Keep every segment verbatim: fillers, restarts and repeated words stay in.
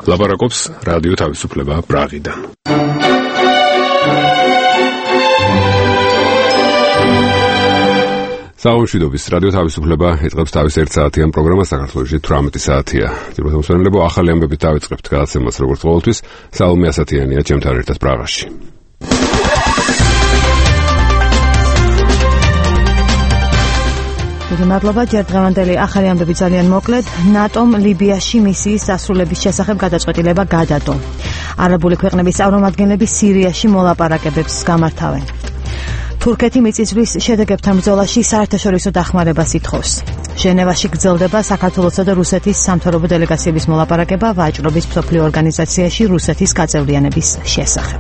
ლაპარაკობს რადიო თავისუფლება პრაღიდან. საუშვიდობის რადიო თავისუფლება იწყებს თავის ერთ საათიან პროგრამას საქართველოში თვრამეტი საათია. ძირითადად მოსვენებლებო ახალი ამბებით დავიწყებთ გადაცემას როგორც ყოველთვის. საულმე ასათიანია ჩემთან ერთად პრაღაში. მადლობა, ჯერ დღევანდელი ახალი ამბები ძალიან მოკლედ. ნატომ ლიბიაში მისიის დასრულების შესახებ გადაწყვეტილება გადადო. არაბული ქვეყნების წარმომადგენლები სირიაში მოლაპარაკებებს გამართავენ. თურქეთი მიწისძვრის შედეგებთან ბრძოლაში საერთაშორისო დახმარებას ითხოვს. ჟენევაში გრძელდება საქართველოსა და რუსეთის სამთავრობო დელეგაციების მოლაპარაკება ვაჭრობის მსოფლიო ორგანიზაციაში რუსეთის გაწევრიანების შესახებ.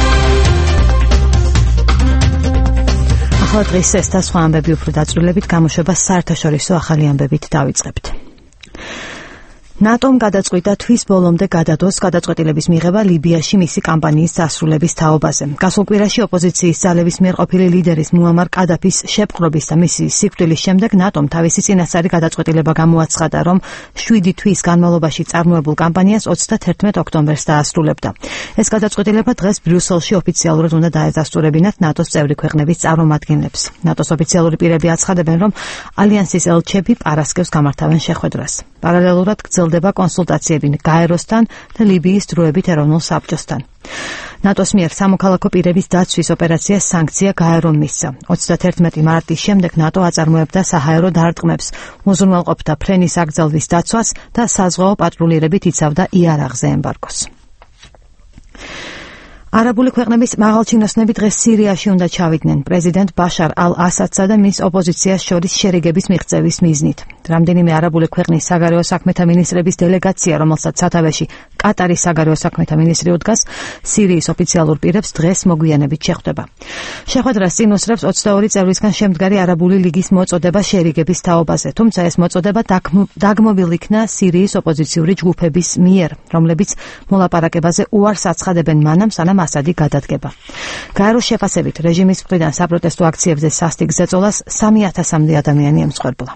ახლა დღის ეს და სხვა ამბები უფრო დაწვრილებით გამოშვება საერთაშორისო ახალი ამბებით დავიწყებთ. ნატომ გადაწყვიტა თვის ბოლომდე გადადოს გადაწყვეტილების მიღება ლიბიაში მისი კამპანიის დასრულების თაობაზე. გასულ კვირაში ოპოზიციის ძალების მიერ ყოფილი ლიდერის მუამარ კადაფის შეპყრობის და მისი სიკვდილის შემდეგ ნატომ თავისი წინასწარი გადაწყვეტილება გამოაცხადა, რომ შვიდი თვის განმავლობაში წარმოებულ კამპანიას ოცდათერთმეტ ოქტომბერს დაასრულებდა. ეს გადაწყვეტილება დღეს ბრიუსელში ოფიციალურად უნდა დაედასტურებინათ ნატოს წევრი ქვეყნების წარმომადგენლებს. ნატოს ოფიციალური პირები აცხადებენ, რომ ალიანსის ელჩები პარასკევს გამართავენ შეხვედრას. პარალელურად გრძელდება კონსულტაციები გაეროსთან და ლიბიის დროებით ეროვნულ საბჭოსთან. ნატოს მიერ სამოქალაქო პირების დაცვის ოპერაციას სანქცია გაერომ მისცა. ოცდათერთმეტი მარტის შემდეგ ნატო აწარმოებდა საჰაერო დარტყმებს, უზრუნველყოფდა ფრენის აკრძალვის დაცვას და საზღვაო პატრულირებით იცავდა იარაღზე ემბარგოს. არაბული ქვეყნების მაღალჩინოსნები დღეს სირიაში უნდა ჩავიდნენ პრეზიდენტ ბაშარ ალ-ასადსა და მის ოპოზიციას შორის შერიგების მიღწევის მიზნით. რამდენიმე არაბული ქვეყნის საგარეო საქმეთა მინისტრების დელეგაცია, რომელსაც სათავეში კატარის საგარეო საქმეთა მინისტრი უდგას, სირიის ოფიციალურ პირებს დღეს მოგვიანებით შეხვდება. შეხვედრას წინ უსწრებს ოცდაორი წევრისგან შემდგარი არაბული ლიგის მოწოდება შერიგების თაობაზე, თუმცა ეს მოწოდება დაგმობილ იქნა სირიის ოპოზიციური ჯგუფების მიერ, რომლებიც მოლაპარაკებაზე უარს აცხადებენ მანამ, სანამ ასადი გადადგება. გაეროს შეფასებით რეჟიმის მხრიდან საპროტესტო აქციებზე სასტიკ ზეწოლას სამი ათასამდე ადამიანი ემსხვერპლა.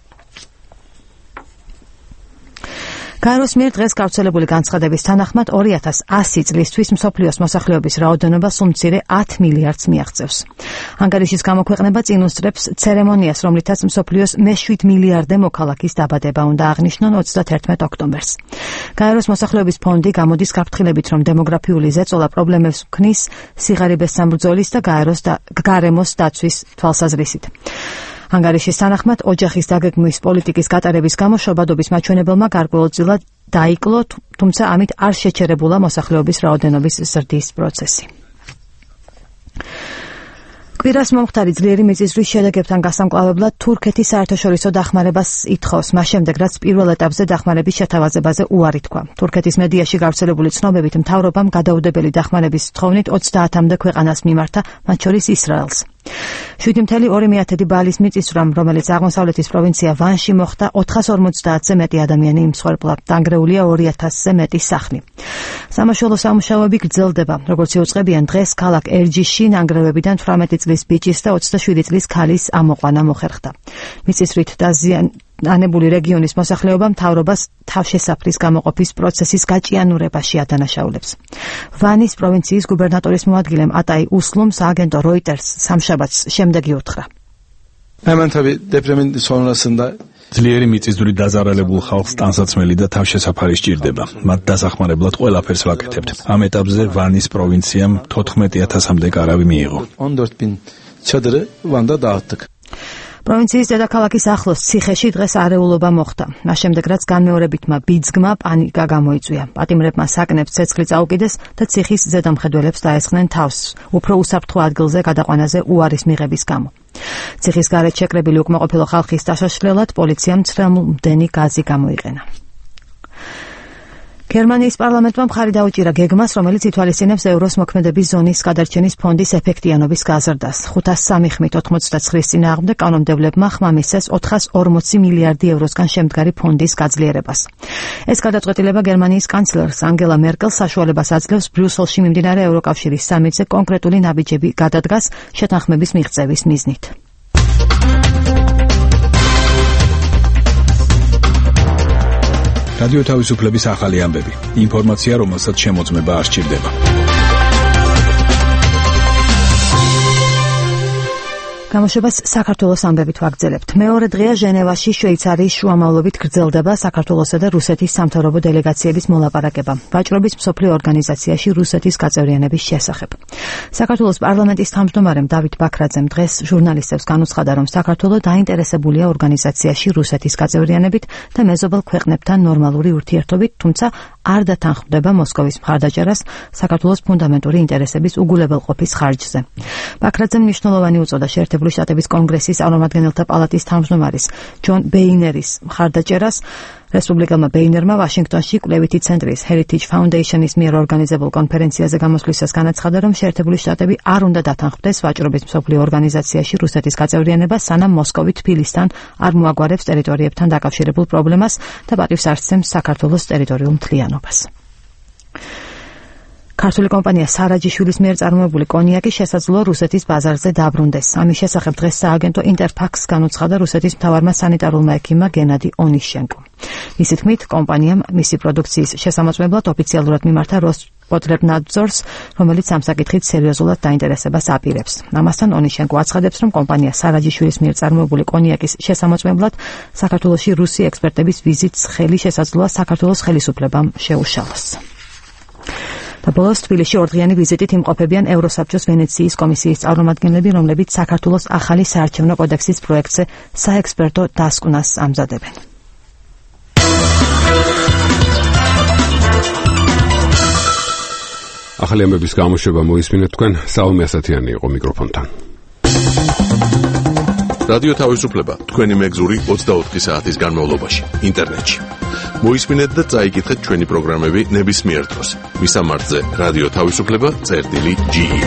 გაეროს მიერ დღეს გავრცელებული განცხადების თანახმად ორი ათას ასი წლისთვის მსოფლიოს მოსახლეობის რაოდენობა სულ მცირე ათ მილიარდს მიაღწევს. ანგარიშის გამოქვეყნება წინ უსწრებს ცერემონიას, რომლითაც მსოფლიოს მეშვიდ მილიარდე მოქალაქის დაბადება უნდა აღნიშნონ ოცდათერთმეტ ოქტომბერს. გაეროს მოსახლეობის ფონდი გამოდის გაფრთხილებით, რომ დემოგრაფიული ზეწოლა პრობლემებს ქმნის სიღარიბეს სამბრძოლის და გაეროს და გარემოს დაცვის თვალსაზრისით. ანგარიშის თანახმად ოჯახის დაგეგმვის პოლიტიკის გატარების გამო შობადობის მაჩვენებელმა გარკვეულწილად დაიკლო, თუმცა ამით არ შეჩერებულა მოსახლეობის რაოდენობის ზრდის პროცესი. კვირას მომხდარი ძლიერი მიწისძვრის შედეგებთან გასამკლავებლად თურქეთი საერთაშორისო დახმარებას ითხოვს, მას შემდეგ რაც პირველ ეტაპზე დახმარების შეთავაზებაზე უარი თქვა. თურქეთის მედიაში გავრცელებული ცნობებით მთავრობამ გადაუდებელი დახმარების თხოვნით ოცდაათამდე ქვეყანას მიმართა, მათ შორის ისრაელს. შვიდი მცდელო ორი მეათედი ბალის მიწისძვრამ, რომელიც აღმოსავლეთის პროვინცია ვანში მოხდა, ოთხას ორმოცდაათზე მეტი ადამიანი იმსხვერპლა, დანგრეულია ორი ათასზე მეტი სახლი. სამაშველო სამუშაოები გრძელდება, როგორც იუწყებიან დღეს ქალაქ ერჯიში ნანგრევებიდან თვრამეტი წლის ბიჭის და ოცდაშვიდი წლის ქალის ამოყვანა მოხერხდა. მიწისძვრით დაზიანებული რეგიონის მოსახლეობა მთავრობას თავშესაფრის გამოყოფის პროცესის გაჭიანურებაში ადანაშაულებს. ვანის პროვინციის გუბერნატორის მოადგილემ ატაი უსლუმ სააგენტო როიტერს სამშაბათს შემდეგი უთხრა. Hemen tabii depremin sonrasında ძლიერი მიწისძვრით დაზარალებულ ხალხს ტანსაცმელი და თავშესაფარი სჭირდება. მათ დასახმარებლად ყველაფერს ვაკეთებთ. ამ ეტაპზე ვანის პროვინციამ თოთხმეტი ათასამდე კარავი მიიღო. on dört bin çadırı Van'da dağıttık. პროვინციის დედაქალაქის ახლოს ციხეში დღეს არეულობა მოხდა. მას შემდეგ რაც განმეორებითმა ბიძგმა პანიკა გამოიწვია. პატიმრებმა საკნებს ცეცხლი წაუკიდეს და ციხის ზედამხედველებს დაესხნენ თავს, უფრო უსაფრთხო ადგილზე გადაყვანაზე უარის მიღების გამო. ციხის გარეთ შეკრებილი უკმაყოფილო ხალხის დაშაშლელად პოლიციამ ცრემლმდენი გაზი გამოიყენა. გერმანიის პარლამენტმა მხარი დაუჭირა გეგმას, რომელიც ითვალისწინებს ევროს მოქმედების ზონის გადარჩენის ფონდის ეფექტიანობის გაზრდას. ხუთას სამი ხმით ოცდაოთხის წინააღმდეგ კანონმდებლებმა ხმა მისცეს ოთხას ორმოცი მილიარდი ევროსგან შემდგარი ფონდის გაძლიერებას. ეს გადაწყვეტილება გერმანიის კანცლერს ანგელა მერკელს საშუალებას აძლევს ბრიუსელში მიმდინარე ევროკავშირის სამიტზე კონკრეტული ნაბიჯები გადადგას შეთანხმების მიღწევის მიზნით. რადიო თავისუფლების ახალი ამბები. ინფორმაცია, რომელსაც შემოწმება არ სჭირდება. გამოშვებას საქართველოს ამბებით ვაგრძელებთ. მეორე დღეა ჟენევაში შვეიცარიის შუამავლობით გრძელდება საქართველოსა და რუსეთის სამთავრობო დელეგაციების მოლაპარაკება ვაჭრობის მსოფლიო ორგანიზაციაში რუსეთის გაწევრიანების შესახებ. საქართველოს პარლამენტის თავმჯდომარემ დავით ბაქრაძემ დღეს ჟურნალისტებს განუცხადა, რომ საქართველო დაინტერესებულია ორგანიზაციაში რუსეთის გაწევრიანებით და მეზობელ ქვეყნებთან ნორმალური ურთიერთობით, თუმცა არ დათანხმდება მოსკოვის მხარდაჭერას საქართველოს ფუნდამენტური ინტერესების უგულებელყოფის ხარჯზე. ბაქრაძემ მნიშვნელოვანი უწოდა შეერთებული შტატების კონგრესის წარმომადგენელთა პალატის თავმჯდომარის ჯონ ბეინერის მხარდაჭერას. რესპუბლიკელმა ბეინერმა ვაშინგტონში კვლევითი ცენტრის Heritage Foundation-ის მიერ ორგანიზებულ კონფერენციაზე გამოსვლისას განაცხადა, რომ შეერთებული შტატები არ უნდა დათანხმდეს ვაჭრობის მსოფლიო ორგანიზაციაში რუსეთის გაწევრიანებას, სანამ მოსკოვი თბილისთან არ მოაგვარებს ტერიტორიებთან დაკავშირებულ პრობლემას და პატივს არ სცემს საქართველოს ტერიტორიულ მთლიანობას. ქართული კომპანია სარაჯიშვილის მიერ წარმოებული კონიაკი შესაძლოა რუსეთის ბაზარზე დაბრუნდეს. ამის შესახებ დღეს სააგენტო ინტერფაქს განუცხადა რუსეთის მთავარმა სანიტარულმა ექიმმა გენადი ონიშჩენკომ. მისი თქმით, კომპანიამ მისი პროდუქციის შესამოწმებლად ოფიციალურად მიმართა როსპოტრებნადზორს, რომელიც ამ საკითხით სერიოზულად დაინტერესებას აპირებს. ამასთან ონიშჩენკო აცხადებს, რომ კომპანია სარაჯიშვილის მიერ წარმოებული კონიაკის შესამოწმებლად საქართველოში რუსი ექსპერტების ვიზიტს ხელი შესაძლოა საქართველოს ხელისუფლებამ შეუშალოს. და ბოლოს თბილისში ორდღიანი ვიზიტით იმყოფებიან ევროსაბჭოს ვენეციის კომისიის წარმომადგენლები, რომლებიც საქართველოს ახალი საარჩევნო კოდექსის პროექტზე საექსპერტო დასკვნას ამზადებენ. ახალი ამბების გამოშვება მოისმინეთ თქვენ, საომე ასათიანი იყო მიკროფონთან. რადიო თავისუფლება თქვენი მეგზური ოცდაოთხი საათის განმავლობაში ინტერნეტში. მოისმინეთ და წაიკითხეთ ჩვენი პროგრამები ნებისმიერ დროს. მისამართზე რადიო თავისუფლება წერტილი ჯი ი.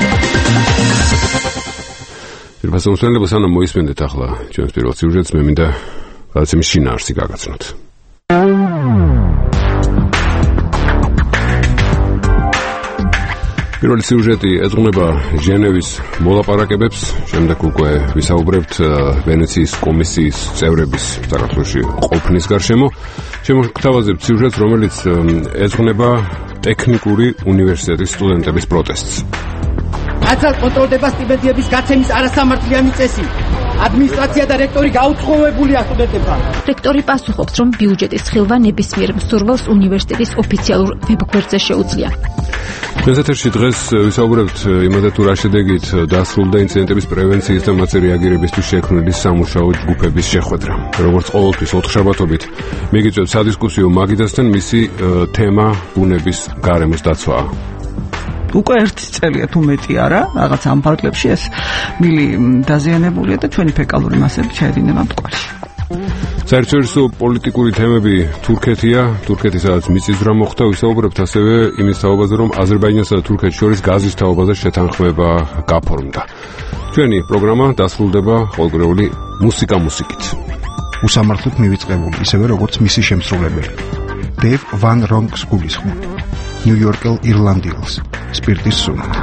ფასონსვენებო სანამ მოისმინეთ ახლა ჩვენს პირველ სიუჟეტს, მე მინდა რაღაც იმის შინაარსი გაგაცნოთ. პირველი სიუჟეტი ეძღვნება ჟენევის მოლაპარაკებებს, შემდეგ უკვე ვისაუბრებთ ვენეციის კომისიის წევრების საქართველოში ყოფნის გარშემო. შემოგთავაზებთ სიუჟეტს, რომელიც ეძღვნება ტექნიკური უნივერსიტეტის სტუდენტების პროტესტს. აცალ კონტროლდება სტიპენდიების გაცემის არასამართლიანი წესი. ადმინისტრაცია და რექტორი გაუთხოვებულია სტუდენტებთან. რექტორი პასუხობს, რომ ბიუჯეტის ხილვა ნებისმიერ მსურველს უნივერსიტეტის ოფიციალურ ვებგვერდზე შეუძლია. მეზეთერში დღეს ვისაუბრებთ იმაზე, თუ რა შედეგით დასრულდა ინციდენტების პრევენციის და მათზე რეაგირებისთვის შექმნილი სამუშაო ჯგუფების შეხვედრა. როგორც ყოველთვის ოთხშაბათობით მიგიწევთ სადისკუსიო მაგიდასთან მისი თემა ბუნების გარემოს დაცვაა. უკვე ერთი წელია თუ მეტი არა, რაღაც ამ ფარგლებში ეს მილი დაზიანებულია და ჩვენი ფეკალური მასები ჩაედინება მტკვარში. საერთაშორისო პოლიტიკური თემები თურქეთია, თურქეთის სადაც მიწისძვრა მოხდა, ვისაუბრებთ ასევე იმის თაობაზე, რომ აზერბაიჯანსა და თურქეთს შორის გაზის თაობაზე შეთანხმება გაფორმდა. ჩვენი პროგრამა დასრულდება ყოველკვირეული მუსიკა მუსიკით. უსამართლოდ მივიწყებული, ისევე როგორც მისი შემსრულებელი. დევ ვან რონგს გულისხმობ. ნიუ-იორკელ ირლანდიელს სპირტის სუნით.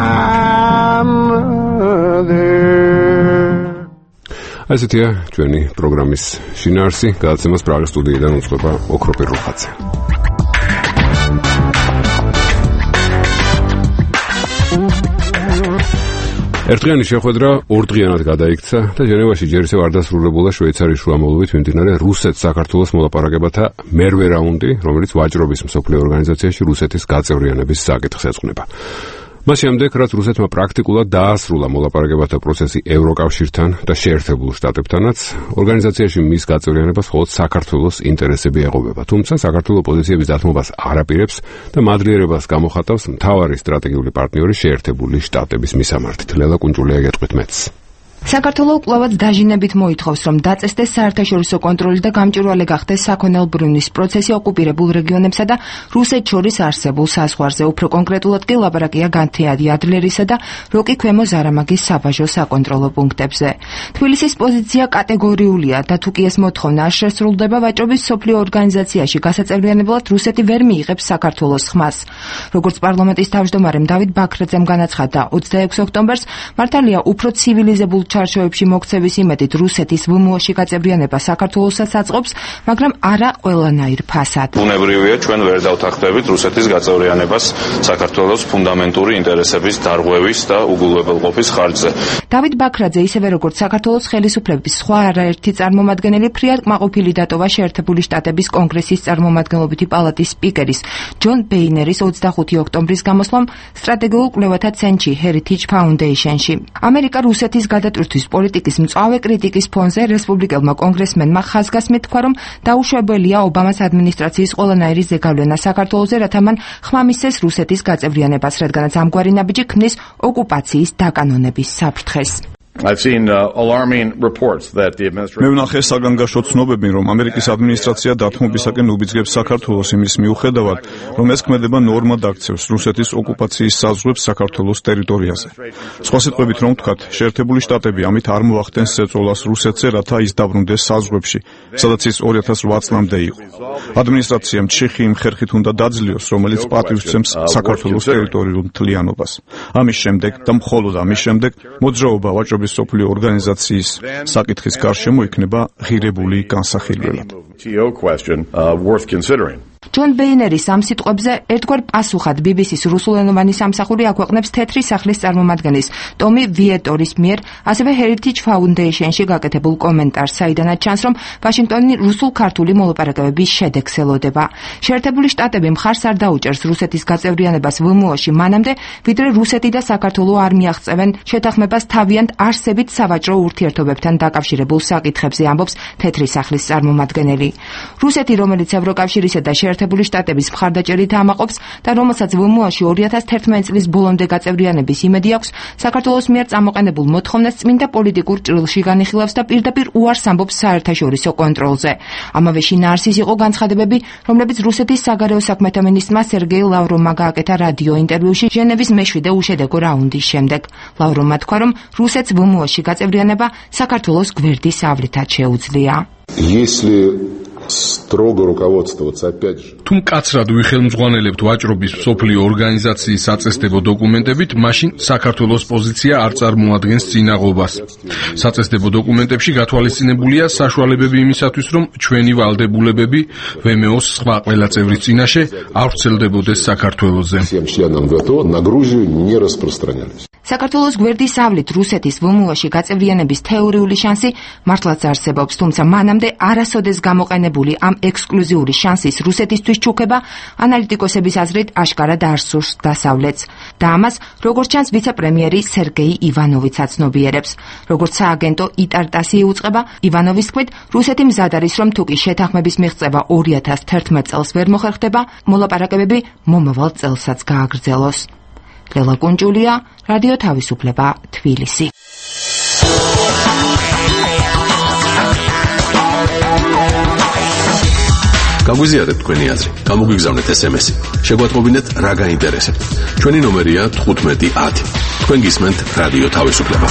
ასეთია ჩვენი პროგრამის შინაარსი, გადაცემას პრაღის სტუდიიდან უწყება ოქროპირ რუხაძე. ერთდღიანი შეხვედრა ორდღიანად გადაიქცა და ჟენევაში ჯერ ისევ არ დასრულებულა შვეიცარიის შუამავლობით მიმდინარე რუსეთ-საქართველოს მოლაპარაკებათა მერვე რაუნდი, რომელიც ვაჭრობის მსოფლიო ორგანიზაციაში რუსეთის გაწევრიანების საკითხს ეძღვნება. მას შემდეგ, რაც რუსეთმა პრაქტიკულად დაასრულა მოლაპარაკებათა პროცესი ევროკავშირთან და შეერთებულ შტატებთანაც, ორგანიზაციაში მის გაწევრიანებას მხოლოდ საქართველოს ინტერესები ეღობება. თუმცა საქართველოს პოზიციების დათმობას არ აპირებს და მადლიერებას გამოხატავს მთავარი სტრატეგიული პარტნიორი შეერთებული შტატების მისამართით. ლელა კუნჭულია გეტყვით მეც. საქართველო კვლავაც დაჟინებით მოითხოვს, რომ დაწესდეს საერთაშორისო კონტროლი და გამჭვირვალე გახდეს საქონელბრუნვის პროცესი ოკუპირებულ რეგიონებსა და რუსეთს შორის არსებულ საზღვარზე. უფრო კონკრეტულად კი ლაპარაკია განთიადი ადლერისა და როკი ქვემო ზარამაგის საბაჟო საკონტროლო პუნქტებზე. თბილისის პოზიცია კატეგორიულია და თუ კი ეს მოთხოვნა არ შესრულდება, ვაჭრობის მსოფლიო ორგანიზაციაში გასაწევრიანებლად რუსეთი ვერ მიიღებს საქართველოს ხმას. როგორც პარლამენტის თავმჯდომარემ დავით ბაქრაძემ განაცხადა, ოცდაექვსი ოქტომბერს მართალია უფრო ცივილიზებულ ჩარჩოებში მოქცევის იმედით რუსეთის ვმო-ში გაწევრიანება საქართველოსაც აწყობს, მაგრამ არა ყველანაირ ფასად. ბუნებრივია, ჩვენ ვერ დავთანხმდებით რუსეთის გაწევრიანებას საქართველოს ფუნდამენტური ინტერესების დარღვევის და უგულებელყოფის ხარჯზე. დავით ბაქრაძე, ისევე როგორც საქართველოს ხელისუფლების სხვა არაერთი წარმომადგენელი, ფრიად კმაყოფილი დატოვა შეერთებული შტატების კონგრესის წარმომადგენლობითი პალატის სპიკერის ჯონ ბეინერის ოცდახუთი ოქტომბრის გამოსვლამ სტრატეგიულ კვლევათა ცენტრში Heritage Foundation-ში. ამერიკა რუსეთის გადატვირთვის პოლიტიკის მწვავე კრიტიკის ფონზე რესპუბლიკელმა კონგრესმენმა ხაზგასმით თქვა, რომ დაუშვებელია ობამას ადმინისტრაციის ყველანაირი ზეგავლენა საქართველოზე, რათა მან ხმამისცეს რუსეთის გაწევრიანებას, რადგანაც ამგვარი ნაბიჯი ქმნის ოკუპაციის დაკანონების საფრთხეს. I've seen uh, alarming reports that the administration მე ვნახე საგანგაშო ცნობები, რომ ამერიკის ადმინისტრაცია დათმობისაკენ უბიძგებს საქართველოს იმის მიუხედავად, რომ ეს ქმედება ნორმად აქცევს რუსეთის ოკუპაციის საზღვრებს საქართველოს ტერიტორიაზე. სხვა სიტყვებით რომ ვთქვათ, შეერთებული შტატები ამით არ მოახდენს ზეწოლას რუსეთზე, რათა ის დაბრუნდეს საზღვრებში, სადაც ის ორი ათას ოთხ წლამდე იყო. ადმინისტრაციამ ჩიხი იმ ხერხით უნდა დაძლიოს, რომელიც პატივსცემს საქართველოს ტერიტორიულ მთლიანობას. ამის შემდეგ და მხოლოდ ამის შემდეგ მოძრაობა ვაჭრობის სოფლიო ორგანიზაციის საკითხის გარშემო იქნება ღირებული განსახილველად. ჯონ ბეინერის ამ სიტყვებზე ერთგვარ პასუხად ბი ბი სის რუსულენოვანი სამსახური აქვეყნებს თეთრი სახლის წარმომადგენლის ტომი ვიეტორის მიერ, ასევე Heritage Foundation-ში გაკეთებულ კომენტარს, საიდანაც ჩანს, რომ ვაშინგტონი რუსულ-ქართული მოლაპარაკებების შედეგს ელოდება. შეერთებული შტატები მხარს არ დაუჭერს რუსეთის გაწევრიანებას ვმო-ში მანამდე, ვიდრე რუსეთი და საქართველო არ მიაღწევენ შეთანხმებას თავიანთ არსებით სავაჭრო ურთიერთობებთან დაკავშირებულ საკითხებზე, ამბობს თეთრი სახლის წარმომადგენელი. რუსეთი, რომელიც ევროკავშირისა და შეერთებული შტატების მხარდაჭერით ამაყობს და რომელსაც ვმო-ში ორი ათას თერთმეტი წლის ბოლომდე გაწევრიანების იმედი აქვს, საქართველოს მიერ წამოყენებულ მოთხოვნას წმინდა პოლიტიკურ ჭრილში განიხილავს და პირდაპირ უარს ამბობს საერთაშორისო კონტროლზე. ამავე შინაარსის იყო განცხადებები, რომლებიც რუსეთის საგარეო საქმეთა მინისტრმა სერგეი ლავროვმა გააკეთა რადიო ინტერვიუში ჟენევის მეშვიდე უშედეგო რაუნდის შემდეგ. ლავროვმა თქვა, რომ რუსეთს ვმო-ში გაწევრიანება საქართველოს გვერდის ავლითად შეუძლია. строго руководствоваться опять же. Თუ მკაცრად ვიხელმძღვანელებთ ვაჭრობის მსოფლიო ორგანიზაციის საწესდებო დოკუმენტებით, მაშინ საქართველოს პოზიცია არ წარმოადგენს წინაღობას. საწესდებო დოკუმენტებში გათვალისწინებულია საშუალებები იმისათვის, რომ ჩვენი ვალდებულებები ვმო-ს სხვა ყველა წევრის წინაშე არ ვრცელდებოდეს საქართველოზე. საქართველოს გვერდის ავლით რუსეთის ვმო-ში გაწევრიანების თეორიული შანსი მართლაც არსებობს, თუმცა მანამდე არასოდეს გამოყენებული ამ ექსკლუზიური შანსის რუსეთისთვის ჩუქება ანალიტიკოსების აზრით აშკარად არ სურს დასავლეთს. და ამას, როგორც ჩანს, ვიცე-პრემიერი სერგეი ივანოვიც აცნობიერებს. როგორც სააგენტო იტარტასი იუწყება, ივანოვის თქმით, რუსეთი მზად არის, რომ თუკი შეთანხმების მიღწევა ორი ათას თერთმეტ წელს ვერ მოხერხდება, მოლაპარაკებები მომავალ წელსაც გააგრძელოს. ლელა კუნჯულია, რადიო თავისუფლება, თბილისი. გაგვიზიარეთ თქვენი აზრი, გამოგვიგზავნეთ ეს ემ ესი. შეგვატყობინეთ რა გაინტერესებთ. ჩვენი ნომერია თხუთმეტი ათი. თქვენ გისმენთ რადიო თავისუფლება.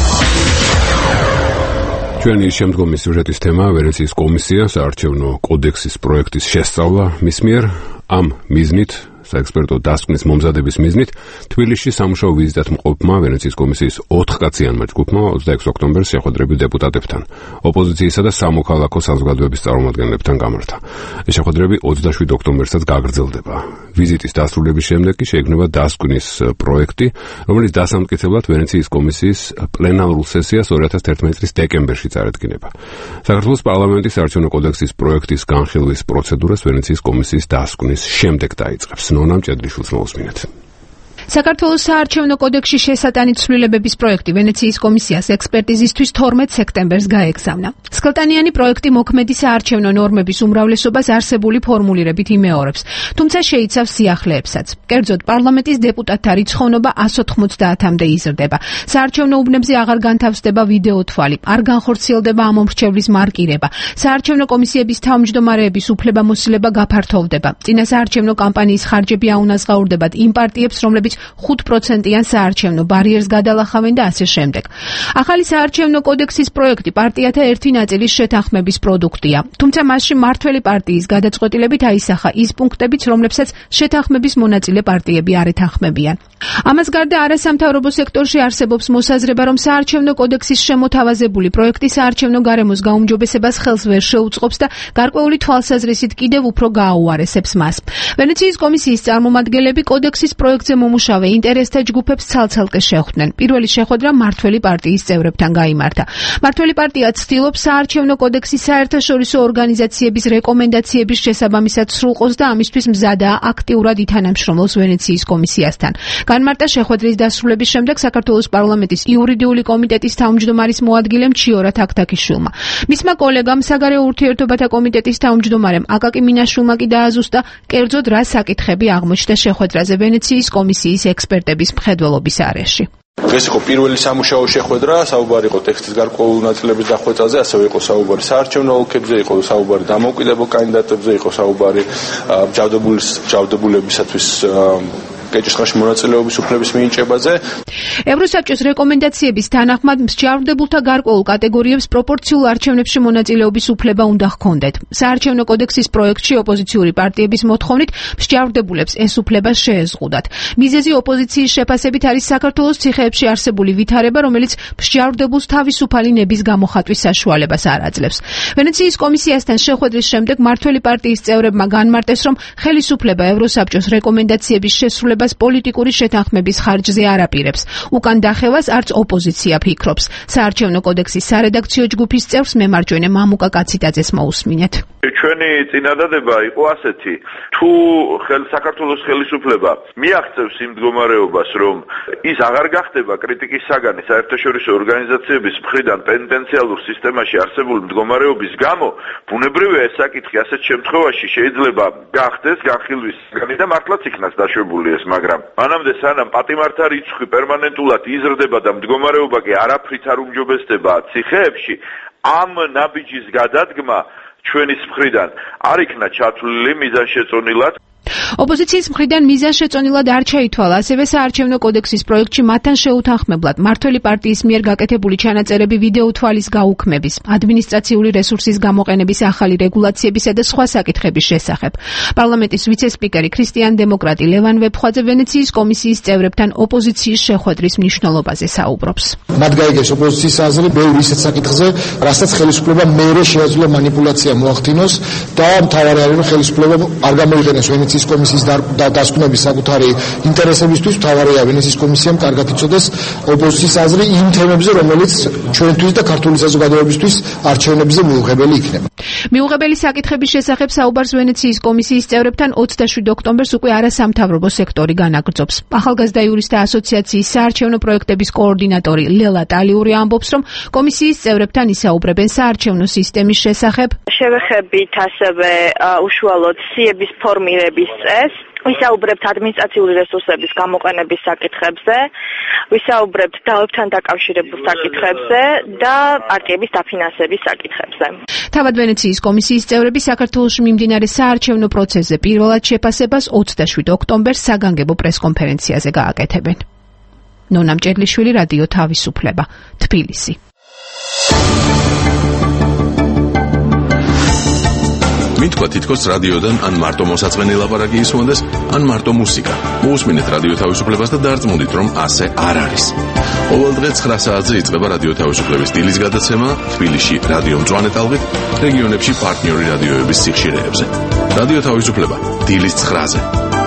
ჩვენი შემდგომი სიუჟეტის თემა ვენეციის კომისია საარჩევნო კოდექსის პროექტის შესწავლა მის მიერ. ამ მიზნით საექსპერტო დასკვნის მომზადების მიზნით თბილისში სამუშაო ვიზიტად მყოფმა ვენეციის კომისიის ოთხკაციანმა ჯგუფმა ოცდაექვსი ოქტომბერს შეხვედრები დეპუტატებთან, ოპოზიციისა და სამოქალაქო საზოგადოების წარმომადგენლებთან გამართა. ეს შეხვედრები ოცდაშვიდ ოქტომბერსაც გაგრძელდება. ვიზიტის დასრულების შემდეგ კი შეექმნება დასკვნის პროექტი, რომელიც დასამტკიცებლად ვენეციის კომისიის პლენარულ სესიას ორი ათას თერთმეტი წლის დეკემბერში წარადგინება. საქართველოს პარლამენტის საარჩევნო კოდექსის პროექტის განხილვის პროცედურას ვენეციის კომისიის დასკვნის შემდეგ დაიწყებს. ნონამ ჭედრიშვილს მოусმინეთ. საქართველოს საარჩევნო კოდექსში შესატანით ცვლილებების პროექტი ვენეციის კომისიას ექსპერტიზისთვის თორმეტ სექტემბერს გაეგზავნა. სქელტანიანი პროექტი მოქმედი საარჩევნო ნორმების უმრავლესობას არსებული ფორმულირებით იმეორებს, თუმცა შეიცავს სიახლეებსაც. კერძოდ, პარლამენტის დეპუტატთა რიცხოვნობა ას ოთხმოცდაათამდე იზრდება. საარჩევნო უბნებზე აღარ განთავსდება ვიდეო თვალი, არ განხორციელდება ამომრჩევლის მარკირება. საარჩევნო კომისიების თავმჯდომარეების უფლებამოსილება გაფართოვდება. წინა საარჩევნო კამპანიის ხარჯები აუნაზღაურდებათ იმ პარტიებს, რომლებიც ხუთ პროცენტიან საარჩევნო ბარიერს გადალახავენ და ასე შემდეგ. ახალი საარჩევნო კოდექსის პროექტი პარტიათა ერთი ნაწილის შეთანხმების პროდუქტია. თუმცა მასში მმართველი პარტიის გადაწყვეტილებით აისახა ის პუნქტებიც, რომლებსაც შეთანხმების მონაწილე პარტიები არ ეთანხმებიან. ამას გარდა არასამთავრობო სექტორში არსებობს მოსაზრება, რომ საარჩევნო კოდექსის შემოთავაზებული პროექტი საარჩევნო გარემოს გაუმჯობესებას ხელს ვერ შეუწყობს და გარკვეული თვალსაზრისით კიდევ უფრო გააუარესებს მას. ვენეციის კომისიის წარმომადგენლები კოდექსის პროექტზე მომუშავე ინტერესთა ჯგუფებს ცალ-ცალკე შეხვდნენ. პირველი შეხვედრა მმართველი პარტიის წევრებთან გაიმართა. მმართველი პარტია ცდილობს საარჩევნო კოდექსის საერთაშორისო ორგანიზაციების რეკომენდაციების შესაბამისად სრულყოს და ამისთვის მზადაა აქტიურად ითანამშრომლოს ვენეციის კომისიასთან. განმარტა შეხვედრის დასრულების შემდეგ საქართველოს პარლამენტის იურიდიული კომიტეტის თავმჯდომარის მოადგილემ ჩიორა თაქთაქიშვილმა. მისმა კოლეგამ საგარეო ურთიერთობათა კომიტეტის თავმჯდომარემ აკაკი მინაშვილმა კი დააზუსტა, კერძოდ რა საკითხები აღმოჩნდა შეხვედრაზე ვენეციის კომისიის ექსპერტების მხედველობის არეში. ეს იყო პირველი სამუშაო შეხვედრა, საუბარი იყო ტექსტის გარკვეული ნაწილების დახვეწაზე, ასევე იყო საუბარი საარჩევნო ოლქებზე, იყო საუბარი დამოუკიდებელ კანდიდატებზე, იყო საუბარი ჯავდებულებისათვის კეჭისყრაში მონაწილეობის უფლების მინიჭებაზე. ევროსაბჭოს რეკომენდაციების თანახმად მსჯავრდებულთა გარკვეულ კატეგორიებს პროპორციულ არჩევნებში მონაწილეობის უფლება უნდა ჰქონდეთ. საარჩევნო კოდექსის პროექტში ოპოზიციური პარტიების მოთხოვნით მსჯავრდებულებს ეს უფლება შეეზღუდათ. მიზეზი ოპოზიციის შეფასებით არის საქართველოს ციხეებში არსებული ვითარება, რომელიც მსჯავრდებულს თავისუფალი ნების გამოხატვის საშუალებას არ აძლევს. ვენეციის კომისიასთან შეხვედრის შემდეგ მმართველი პარტიის წევრებმა განმარტეს, რომ ხელისუფლება ევროსაბჭოს რეკომენდაციების შესრულებას პოლიტიკური შეთანხმების ხარჯზე არ აპირებს. უკან დახევას არც ოპოზიცია ფიქრობს. საარჩევნო კოდექსის სარედაქციო ჯგუფის წევრს მემარჯვენე მამუკა კაციტაძეს მოусმინეთ. ჩვენი წინადადება იყო ასეთი: თუ საქართველოს ხელისუფლება მიაღწევს იმ მდგომარეობას, რომ ის აღარ გახდება კრიტიკის საგანი საერთაშორისო ორგანიზაციების მხრიდან პენტენციალურ სისტემაში არსებული მდგომარეობის გამო, ბუნებრივია ეს საკითხი ასეთ შემთხვევაში შეიძლება გახდეს განხილვის საგანი და მართლაც იქნას დაშვებული ეს, მაგრამ მანამდე სანამ პატიმართა რიცხვი პერმანენტულად იზრდება და მდგომარეობა კი არაფრით არ უმჯობესდება ციხეებში, ამ ნაბიჯის გადადგმა ჩვენის მხრიდან არ იქნა ჩათვლილი მიზანშეწონილად. ოპოზიციის მხრიდან მიზანშეწონილად არ ჩაითვალა ასევე საარჩევნო კოდექსის პროექტში მათთან შეუთანხმებლად მმართველი პარტიის მიერ გაკეთებული ჩანაწერები ვიდეო თვალის გაუქმების, ადმინისტრაციული რესურსის გამოყენების ახალი რეგულაციებისა და სხვა საკითხების შესახებ. პარლამენტის ვიცე-სპიკერი ქრისტიან-დემოკრატი ლევან ვეფხვაძე ვენეციის კომისიის წევრებთან ოპოზიციის შეხვედრის მნიშვნელობაზე საუბრობს. მათ გაიგეს ოპოზიციის აზრი ბევრი ისეთ საკითხზე, რასაც ხელისუფლება მერე შეეძლო манипуляცია მოახდინოს და მთავარი არის რომ ხელისუფლება არ გამოიყენოს ვენეციის კომისიის დასკვნების საკუთარი ინტერესებისთვის. მთავარია ვენეციის კომისიამ კარგად იცოდეს ოპოზიციის აზრი იმ თემებზე, რომელიც ჩვენთვის და ქართული საზოგადოებისთვის არჩევნებზე მიუღებელი იქნება. მიუღებელი საკითხების შესახებ საუბარს ვენეციის კომისიის წევრებთან ოცდაშვიდ ოქტომბერს უკვე არასამთავრობო სექტორი განაგრძობს. ახალგაზრდა იურისტთა ასოციაციის საარჩევნო პროექტების კოორდინატორი ლელა ტალიური ამბობს, რომ კომისიის წევრებთან ისაუბრებენ საარჩევნო სისტემის შესახებ. შევეხებით ასევე უშუალოდ სიების ფორმირების წესს, ვისაუბრებთ ადმინისტრაციული რესურსების გამოყენების საკითხებზე, ვისაუბრებთ დაავებთან დაკავშირებულ საკითხებზე და პარტიების დაფინანსების საკითხებზე. თავად ვენეციის კომისიის წევრები საქართველოში მიმდინარე საარჩევნო პროცესზე პირველად შეფასებას ოცდაშვიდ ოქტომბერს საგანგებო პრესკონფერენციაზე გააკეთებენ. ნონა მჭედლიშვილი, რადიო თავისუფლება, თბილისი. მითქვა თითქოს რადიოდან ან მარტო მოსაწყენი ლაპარაკი ისმონდეს, ან მარტო მუსიკა. მოусმინეთ რადიო თავისუფლებას და დარწმუნდით, რომ ასე არ არის. ყოველ დღე ცხრა საათზე იწყება რადიო თავისუფლების დილის გადაცემა თბილისში რადიო მწვანე ტალღით, რეგიონებში პარტნიორი რადიოების სიხშირეებზე. რადიო თავისუფლება დილის ცხრაზე.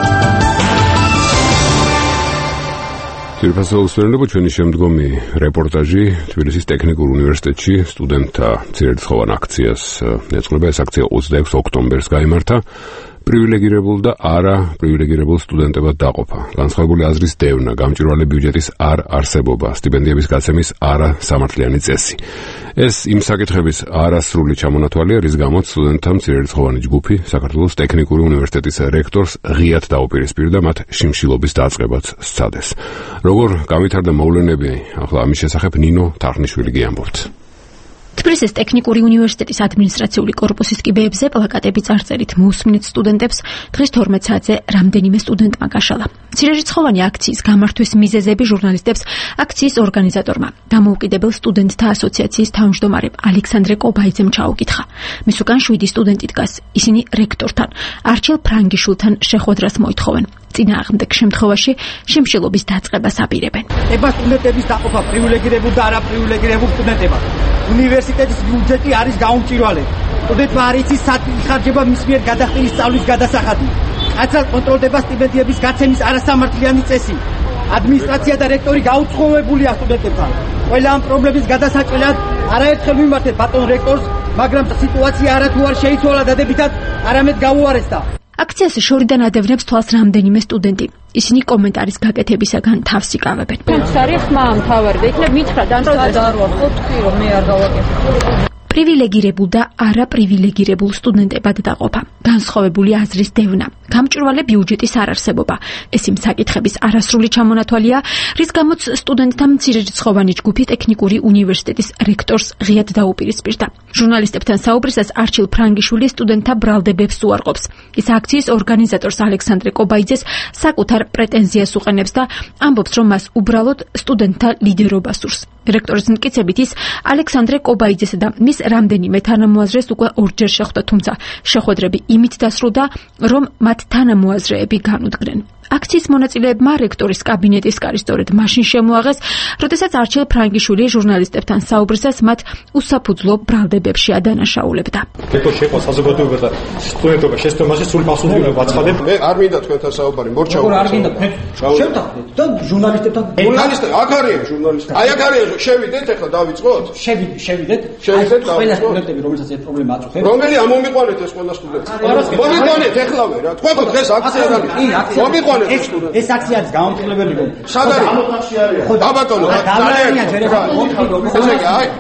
თირფასო უსმენლებო, ჩვენი შემდგომი რეპორტაჟი თბილისის ტექნიკურ უნივერსიტეტში სტუდენტთა ძირითხოვან აქციას ეძღვნება. ეს აქცია ოცდაექვსი ოქტომბერს გაიმართა. პრივილეგირებულ და არა პრივილეგირებულ სტუდენტებად დაყოფა, განსხვავებული აზრის დევნა, გამჭვირვალე ბიუჯეტის არ არსებობა, სტიპენდიების გაცემის არა სამართლიანი წესი. ეს იმ საკითხების არასრული ჩამონათვალია, რის გამოც სტუდენტთა მცირერიცხოვანი ჯგუფი საქართველოს ტექნიკური უნივერსიტეტის რექტორს ღიად დაუპირისპირდა, მათ შიმშილობის დაწყებაც სცადეს. როგორ გამვითარდა მოვლენები, ახლა ამის შესახებ ნინო თარხნიშვილი გიამბობთ. თბილისის ტექნიკური უნივერსიტეტის ადმინისტრაციული კორპუსის კიბეებზე პლაკატები წარწერით მოусმინეთ სტუდენტებს დღეს თორმეტ საათზე რამდენიმე სტუდენტმა გაშალა. მცირერიცხოვანი აქციის გამართვის მიზეზები ჟურნალისტებს აქციის ორგანიზატორმა, დამოუკიდებელ სტუდენტთა ასოციაციის თავმჯდომარემ ალექსანდრე კობაიძემ ჩაუკითხა. მის უკან შვიდი სტუდენტი დგას. ისინი რექტორთან, არჩილ ფრანგიშვილთან შეხვედრას მოითხოვენ. წინააღმდეგ შემთხვევაში შემშილობის დაწყებას აპირებენ. ება სტუდენტების დაყოფა პრივილეგირებულ და არაპრივილეგირებულ სტუდენტებად. უნივერსიტეტის ბიუჯეტი არის გაუმჭირვალე. სტუდენტმა არ იცის სად იხარჯება მის მიერ გადახდილი სწავლის გადასახადი. კაცად კონტროლდება სტიპენდიების გაცემის არასამართლიანი წესი. ადმინისტრაცია და რექტორი გაუცხოებულია სტუდენტებთან. ყველა ამ პრობლემის გადასაჭრელად არაერთხელ მიმართეთ ბატონ რექტორს, მაგრამ სიტუაცია არათუ არ შეიცვალა დადებითად, არამედ გაუარესდა. აქციას შორიდან ადევნებს თვალს რამდენიმე სტუდენტი. ისინი კომენტარის გაკეთებისაგან თავს იკავებენ. არის ხმა მთავარი და იქნებ მითხრა დანროდება ხო თქვი რომ მე არ გავაკეთებ. პრივილეგირებულ და არაპრივილეგირებულ სტუდენტებად დაყოფა, განსხვავებული აზრის დევნა, გამჭვირვალე ბიუჯეტის არარსებობა. ეს იმ საკითხების არასრული ჩამონათვალია, რის გამოც სტუდენტთა მცირერიცხოვანი ჯგუფი ტექნიკური უნივერსიტეტის რექტორს ღიად დაუპირისპირდა. ჟურნალისტებთან საუბრისას არჩილ ფრანგიშვილი სტუდენტთა ბრალდებებს უარყოფს. ის აქციის ორგანიზატორს ალექსანდრე კობაიძეს საკუთარ პრეტენზიას უყენებს და ამბობს, რომ მას უბრალოდ სტუდენტთა ლიდერობა სურს. რექტორის მტკიცებით ის ალექსანდრე კობაიძესა და მის რამდენიმე თანამოაზრეს უკვე ორჯერ შეხვდა, თუმცა შეხვედრები იმით დასრულდა, რომ მათ თანამოაზრეები განუდგნენ. აქციის მონაწილეებმა რექტორის კაბინეტის კარი სწორედ მაშინ შემოაღეს, როდესაც არჩილ ფრანგიშვილი ჟურნალისტებთან საუბრისას მათ უსაფუძვლო ბრალდებებში ადანაშაულებდა. რექტორ შეყვა საზოგადოება და სტუდენტობა შესწავლაში სულ პასუხისმგებლობა ვაცხადებ. მე არ მინდა თქვენთან საუბარი, მორჩა. როგორ არ გინდა? შევთანხმდით და ჟურნალისტებთან. ჟურნალისტები აქ არიან ჟურნალისტები. აი აქ არიან, შევიდეთ ახლა დავიწყოთ? შევიდეთ, შევიდეთ. შევიდეთ ყველა სტუდენტები, რომელსაც ეს პრობლემა აწუხებს. რომელი ამომიყვანეთ ეს ყველა სტუდენტი? მომიყვანეთ ეხლავე რა. თქვენ ხო დღეს აქცია არის. მომიყვანეთ ეს აქცია არის გამომწვეველი რომ სად არის? და ბატონო, ძალიან ესე იგი, აი,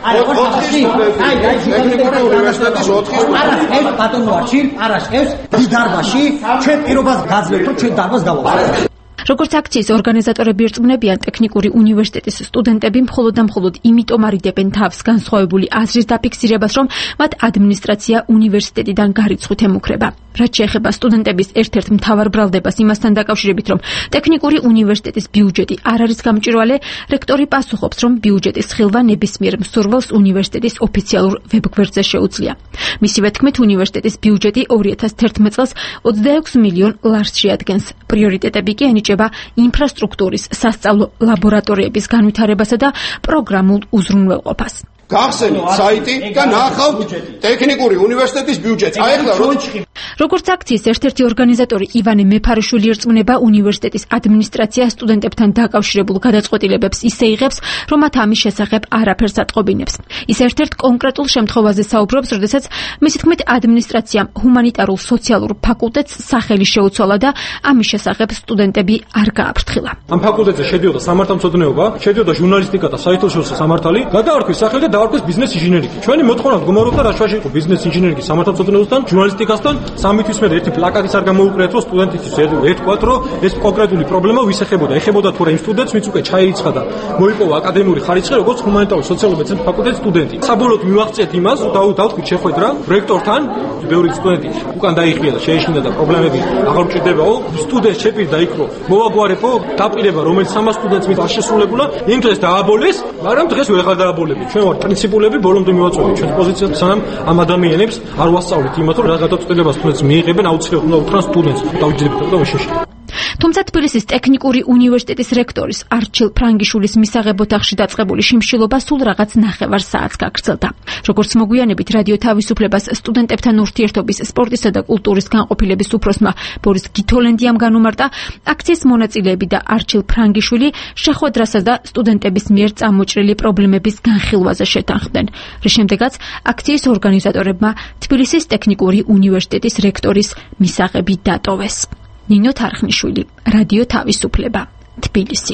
ტექნიკური უნივერსიტეტის ოთხი არა, ეს ბატონო არჩილ, არაშევს დარბაზში, ჩვენ პირობას გაძლევთ, რომ ჩვენ დარბაზს გავავსებთ. როგორც აქციის ორგანიზატორები ერწმუნებიან, ტექნიკური უნივერსიტეტის სტუდენტები მხოლოდ და მხოლოდ იმიტომ არიდებენ თავს განსხვავებული აზრის დაფიქსირებას, რომ მათ ადმინისტრაცია უნივერსიტეტიდან გარიცხვით ემუქრება. რაც შეეხება სტუდენტების ერთ-ერთ მთავარ ბრალდებას იმასთან დაკავშირებით, რომ ტექნიკური უნივერსიტეტის ბიუჯეტი არ არის გამჭვირვალე, რექტორი პასუხობს, რომ ბიუჯეტის ხილვა ნებისმიერ მსურველს უნივერსიტეტის ოფიციალურ ვებგვერდზე შეუძლია. მისივე თქმით, უნივერსიტეტის ბიუჯეტი ორი ათას თერთმეტ წელს ოცდაექვსი მილიონ ლარს შეადგენს. პრიორიტეტები კი ენიჭება ინფრასტრუქტურის, სასწავლო ლაბორატორიების განვითარებასა და პროგრამულ უზრუნველყოფას. გახსენით საიტი და ნახავთ ტექნიკური უნივერსიტეტის ბიუჯეტს. აი ახლა როგორც აქციის ერთ-ერთი ორგანიზატორი ივანე მეფარიშვილი ერწმუნება, უნივერსიტეტის ადმინისტრაცია სტუდენტებთან დაკავშირებულ გადაწყვეტილებებს ისე იღებს, რომ მათ ამის შესახებ არაფერს ატყობინებს. ის ერთ-ერთ კონკრეტულ შემთხვევაზე საუბრობს, როდესაც მისი თქმით ადმინისტრაციამ ჰუმანიტარულ სოციალურ ფაკულტეტს სახელი შეუცვალა და ამის შესახებ სტუდენტები არ გააფრთხილა. ამ ფაკულტეტზე შედიოდა სამართალმცოდნეობა, შედიოდა ჟურნალისტიკა და საერთაშორისო სამართალი, გადაარქვეს სახელი და დაარქვეს ბიზნეს ინჟინერიკი. ჩვენი მოთხოვნა მდგომარეობდა რა შუაში იყო ბიზნეს ინჟინერიკის სამართალმცოდნეობასთან, ჟურნალისტიკასთან. სამი თვის მერე ერთი პლაკატის არ გამოუყრეთ, რომ სტუდენტისთვის ეთქვათ, რომ ეს კონკრეტული პრობლემა ვის ეხებოდა. ეხებოდა თუ რა იმ სტუდენტს, ვინც უკვე ჩაირიცხა და მოიპოვა აკადემიური ხარისხი, როგორც ჰუმანიტარული სოციალური მეცნიერების ფაკულტეტის სტუდენტი. საბოლოოდ მივაღწიეთ იმას, დავუთავთ შეხვედრა რექტორთან, ბევრი სტუდენტი უკან დაიხია და შეეშინდა და პრობლემები აღარ უჭირდებაო. სტუდენტს შეპირდა იქ, რომ მოვაგვარებო დაპირება, რომელიც სამას სტუდენტს მით არ შესრულებულა, იმ დღეს დააბოლეს, მაგრამ დღეს ვეღარ დააბოლებით. ჩვენ ვარ პრინციპულები, ბოლომდე მივაწვევით ჩვენ პოზიციას, სანამ ამ ადამიანებს არ ვასწავლეთ იმათ, რომ რა გადაწყვეტილებას სტუდენტს მიიღებენ, აუცილებლად უნდა უთხრან სტუდენტს დაუჯდებათ და შეშინდა. თუმცა თბილისის ტექნიკური უნივერსიტეტის რექტორის არჩილ ფრანგიშვილის მისაღებ ოთახში დაწყებული შიმშილობა სულ რაღაც ნახევარ საათს გაგრძელდა. როგორც მოგვიანებით რადიო თავისუფლებას სტუდენტებთან ურთიერთობის სპორტისა და კულტურის განყოფილების უფროსმა ბორის გითოლენდიამ განუმარტა, აქციის მონაწილეები და არჩილ ფრანგიშვილი შეხვედრასა და სტუდენტების მიერ წამოჭრილი პრობლემების განხილვაზე შეთანხმდნენ. რის შემდეგაც აქციის ორგანიზატორებმა თბილისის ტექნიკური უნივერსიტეტის რექტორის მისაღები დატოვეს. ნინო თარხნიშვილი, რადიო თავისუფლება, თბილისი.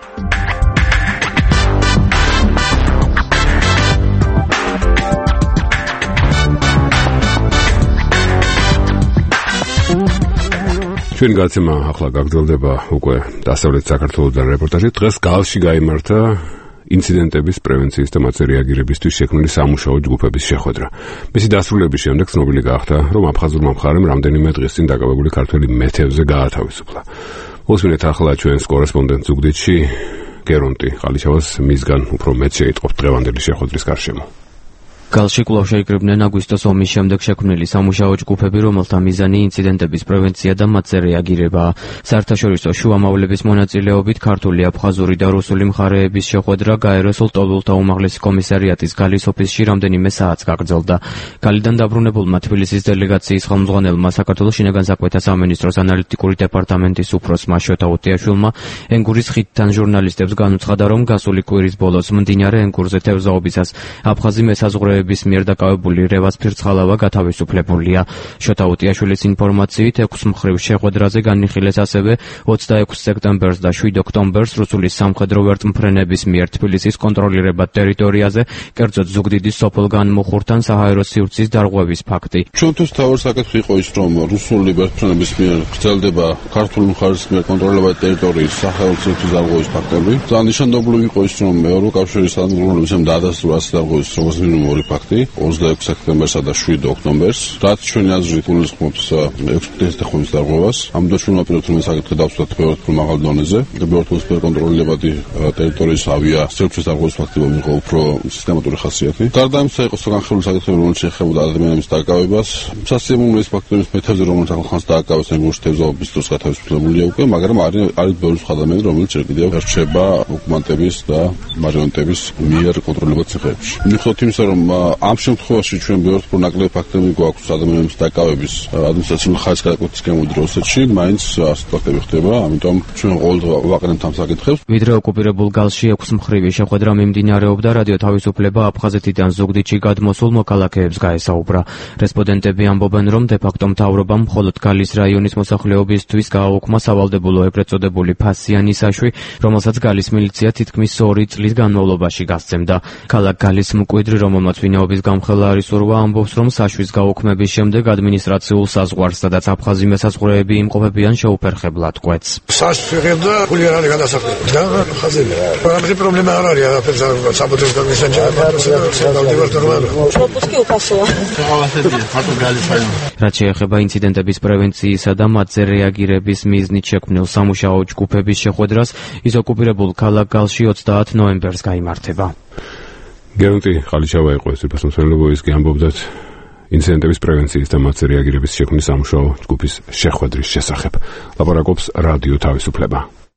ჩვენ გაცემა ახლა გაგრძელდება უკვე დასავლეთ საქართველოსთან რეპორტაჟი. დღეს გალში გაიმართა ინციდენტების პრევენციის და მათზე რეაგირებისთვის შექმნილი სამუშაო ჯგუფების შეხვედრა. მისი დასრულების შემდეგ ცნობილი გახდა, რომ აფხაზურმა მხარემ რამდენიმე დღის წინ დაკავებული ქართველი მეთევზე გაათავისუფლა. მოსვინეთ ახლა ჩვენს კორესპონდენტ ზუგდიდში გერონტი ყალიშავას მისგან უფრო მეტ შეიტყობთ დღევანდელი შეხვედრის გარშემო. გალში კვლავ შეიკრიბნენ აგვისტოს ომის შემდეგ შექმნილი სამუშაო ჯგუფები, რომელთა მიზანი ინციდენტების პრევენცია და მათზე რეაგირებაა. საერთაშორისო შუამავლების მონაწილეობით ქართული, აფხაზური და რუსული მხარეების შეხვედრა გაეროს ლტოლვილთა უმაღლესი კომისარიატის გალის ოფისში რამდენიმე საათს გაგრძელდა. გალიდან დაბრუნებულმა თბილისის დელეგაციის ხელმძღვანელმა საქართველოს შინაგან საქმეთა სამინისტროს ანალიტიკური დეპარტამენტის უფროსმა შოთა უტიაშვილმა ენგურის ხიდთან ჟურნალისტებს განუცხადა, რომ გასული კვირის ბოლოს მდინარე ენგურზე თევზაობისას აფხაზი მესაზღვრე bis მიერ დაკავებული რევაზ ფირცხალავა გათავისუფლებულია. შოთა უტიაშვილის ინფორმაციით ექვს მხრივ შეხვედრაზე განიხილეს ასევე ოცდაექვსი სექტემბერს და შვიდ ოქტომბერს რუსული სამხედრო ვერტმფრენების მიერ თბილისის კონტროლირებად ტერიტორიაზე, კერძოდ ზუგდიდის სოფელ განმუხურთან საჰაერო სივრცის დარღვევის ფაქტი. ჩვენთვის თავი საკითხი იყო ის, რომ რუსული ვერტმფრენების მიერ გრძელდება ქართული მხარის მიერ კონტროლირებად ტერიტორიის საჰაერო სივრცის დარღვევის ფაქტები. ძალიან ნიშანდობლივ იყო ის, რომ ევროკავშირის თანამდებობებს დაადასტურა ეს დარღვევის როგორც მინიმუმ ფაქტი ოცდაექვსი სექტემბერსა და შვიდ ოქტომბერს. რაც ჩვენი აზრით გულისხმობს ექვს კვირის დახმის დარღვევას. ამ დროს ჩვენ ვაპირებთ, რომ საკითხი დავსვათ ბევრად უფრო მაღალ დონეზე. ბევრად უფრო კონტროლირებადი ტერიტორიის ავია სივრცის დარღვევის ფაქტი მიიღო უფრო სისტემატური ხასიათი. გარდა ამისა იყო განხილული საკითხები, რომელიც შეეხებოდა ადამიანების დაკავებას. სასიამოვნო ის ფაქტები, მეთევზე რომელიც ახალხანს დააკავეს ენგურში თევზაობის დროს გათავისუფლებულია უკვე, მაგრამ არის არის ბევრი სხვა ადამიანი, რომელიც ჯერ კიდევ რჩება ოკუპანტების და მარიონეტების მიერ კონტროლირებად ციხეებში. მიუხედავად იმისა, რომ ამ შემთხვევაში ჩვენ ბევრად უფრო ნაკლები ფაქტები გვაქვს ადამიანების დაკავების ადმინისტრაციული ხარისხის გადაკვეთის გემოდრო რუსეთში, მაინც ასეთ ფაქტები ხდება, ამიტომ ჩვენ ყოველდღე ვაყენებთ ამ საკითხებს. ვიდრე ოკუპირებულ გალში ექვს მხრივი შეხვედრა მიმდინარეობდა, რადიო თავისუფლება აფხაზეთიდან ზუგდიდში გადმოსულ მოქალაქეებს გაესაუბრა. რესპონდენტები ამბობენ, რომ დე-ფაქტო მთავრობამ მხოლოდ გალის რაიონის მოსახლეობისთვის გააუქმა სავალდებულო ეგრეთ წოდებული ფასიანი საშვი, რომელსაც გალის მილიცია თითქმის ორი წლის განმავლობაში გასცემდა. ქალაქ გალის მკვიდრი, რომელმაც ვინაობის გამხელა არის ურვა, ამბობს, რომ საშვის გაუქმების შემდეგ ადმინისტრაციულ საზღვარს, სადაც აფხაზი მესაზღვრეები იმყოფებიან, შეუფერხებლად კვეთს. სასწრაფო ფული არ არის გადასახდელი. და ხაზები. პრობლემა პრობლემა არ არის, არაფერს საბუთებს რაც შეეხება ინციდენტების პრევენციისა და მათზე რეაგირების მიზნით შექმნილ სამუშაო ჯგუფების შეხვედრას, ის ოკუპირებულ ქალაქ გალში ოცდაათი ნოემბერს გაიმართება. გერონტი ყალიშავა იყო ეს პასუხისმგებლობა ის გიამბობდათ ინციდენტების პრევენციის და მათზე რეაგირების შექმნის სამუშაო ჯგუფის შეხვედრის შესახებ. ლაპარაკობს რადიო თავისუფლება.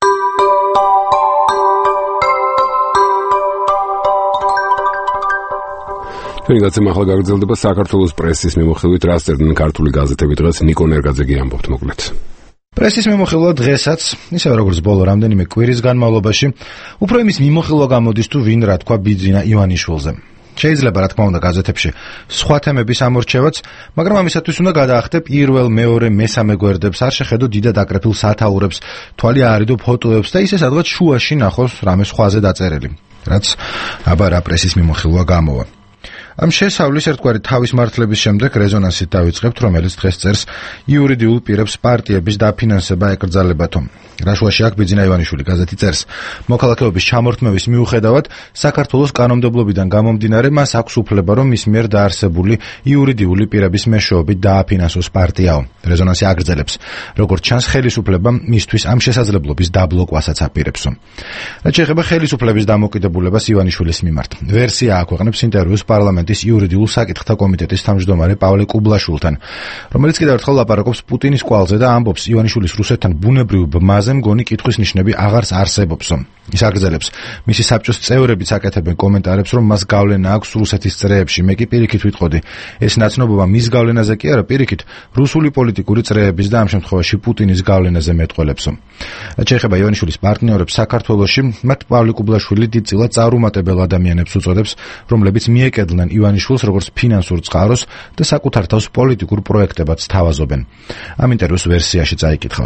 ჩვენი გაცემა ახლა გაგრძელდება საქართველოს პრესის მიმოხილვით, რაც წერდნენ ქართული გაზეთები დღეს. ნიკო ნერგაძე გიამბობთ მოკლედ. პრესის მიმოხილვა დღესაც, ისე როგორც ბოლო რამდენიმე კვირის განმავლობაში, უფრო იმის მიმოხილვა გამოდის თუ ვინ რა თქვა ბიძინა ივანიშვილზე. შეიძლება რა თქმა უნდა გაზეთებში სხვა თემების ამორჩევაც, მაგრამ ამისათვის უნდა გადაახდე პირველ, მეორე, მესამე გვერდებს, არ შეხედო დიდად აკრეფილ სათაურებს, თვალი აარიდო ფოტოებს და ისე სადღაც შუაში ნახოს რამე სხვაზე დაწერილი, რაც აბა რა პრესის მიმოხილვა გამოვა. ამ შესავლის ერთგვარი თავის მართლების შემდეგ რეზონანსით დავიწყებთ, რომელიც დღეს წერს იურიდიულ პირებს პარტიების დაფინანსება ეკრძალებათო. რაშუაში აქ ბიძინა ივანიშვილი გაზეთი წერს, მოქალაქეობის ჩამორთმევის მიუხედავად საქართველოს კანონმდებლობიდან გამომდინარე მას აქვს უფლება, რომ მის მიერ დაარსებული იურიდიული პირების მეშვეობით დააფინანსოს პარტიაო. რეზონანსი აგრძელებს, როგორც ჩანს ხელისუფლება მისთვის ამ შესაძლებლობის დაბლოკვასაც აპირებსო. რაც შეეხება ხელისუფლების დამოკიდებულებას ივანიშვილის მიმართ, ვერსია აქვეყნებს ინტერვიუს პარლამენტის იურიდიულ საკითხთა კომიტეტის თავმჯდომარე პავლე კუბლაშვილთან, რომელიც კიდევ ერთხელ ლაპარაკობს პუტინის კვალზე და ამბობს ივანიშვილის რუსეთთან ბუნებრივ ბმაზე მგონი კითხვის ნიშნები აღარც არსებობსო. ის აგრძელებს, მისი საბჭოს წევრებიც აკეთებენ კომენტარებს, რომ მას გავლენა აქვს რუსეთის წრეებში. მე კი პირიქით ვიტყოდი, ეს ნაცნობობა მის გავლენაზე კი არა, პირიქით რუსული პოლიტიკური წრეების და ამ შემთხვევაში პუტინის გავლენაზე მეტყველებსო. რაც შეეხება ივანიშვილის პარტნიორებს საქართველოში, მათ პავლე კუბლაშვილი დიდწილად წარუმატებელ ადამიანებს უწოდებს, რომლებიც მიეკედლნენ ივანიშვილს როგორც ფინანსურ წყაროს და საკუთარ თავს პოლიტიკურ პროექტებად სთავაზობენ. ამ ინტერვიუს ვერსიაში წაიკითხავთ.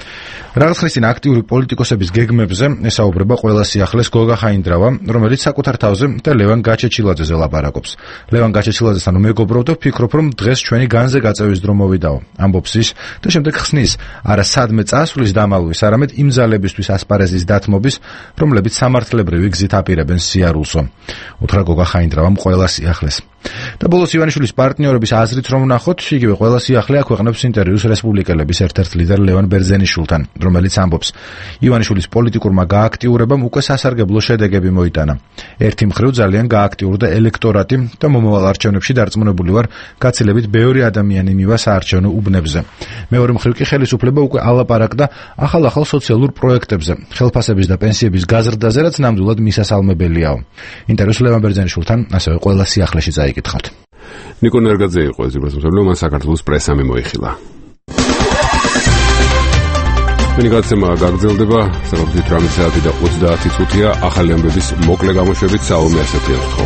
რაღაც ხნის წინ აქტიური პოლიტიკოსების გეგმებზე ესაუბრება ყველა სიახლეს გოგა ხაინდრავა, რომელიც საკუთარ თავზე და ლევან გაჩეჩილაძეზე ლაპარაკობს. ლევან გაჩეჩილაძესთან მეგობრობ და ვფიქრობ, რომ დღეს ჩვენი განზე გაწევის დრო მოვიდაო. ამბობს ის და შემდეგ ხსნის, არა სადმე წასვლის დამალვის, არამედ იმ ძალებისთვის ასპარეზის დათმობის, რომლებიც სამართლებრივი გზით აპირებენ სიარულსო. უთხრა გოგა ხაინდრავამ ყველა სიახლეს. და ბოლოს ივანიშვილის პარტნიორების აზრით რომ ვნახოთ, იგივე ყველა სიახლე აქვეყნებს ინტერვიუს რესპუბლიკელების ერთ-ერთ ლიდერ ლევან ბერძენიშვილთან, რომელიც ამბობს, ივანიშვილის პოლიტიკურმა გააქტიურებამ უკვე სასარგებლო შედეგები მოიტანა. ერთი მხრივ ძალიან გააქტიურდა ელექტორატი და მომავალ არჩევნებში დარწმუნებული ვარ, გაცილებით ბევრი ადამიანი მივა საარჩევნო უბნებზე. მეორე მხრივ კი ხელისუფლება უკვე ალაპარაკდა ახალ-ახალ სოციალურ პროექტებზე, ხელფასების და პენსიების გაზრდაზე, რაც ნამდვილად მისასალმებელიაო. ინტერვიუს ლევან ბერძენიშვილთან ასევე ყველა სიახლეში იკითხავთ. ნიკო ნერგაძე იყო ეს რესურსები, მან საქართველოს პრესამ მოიხილა. მენიგაცემა გაგრძელდება, საკუთრივ ტრამის საათი და ოცდაათი წუთია, ახალი ამბების მოკლე გამოშვებით საომე ასეთი ახო.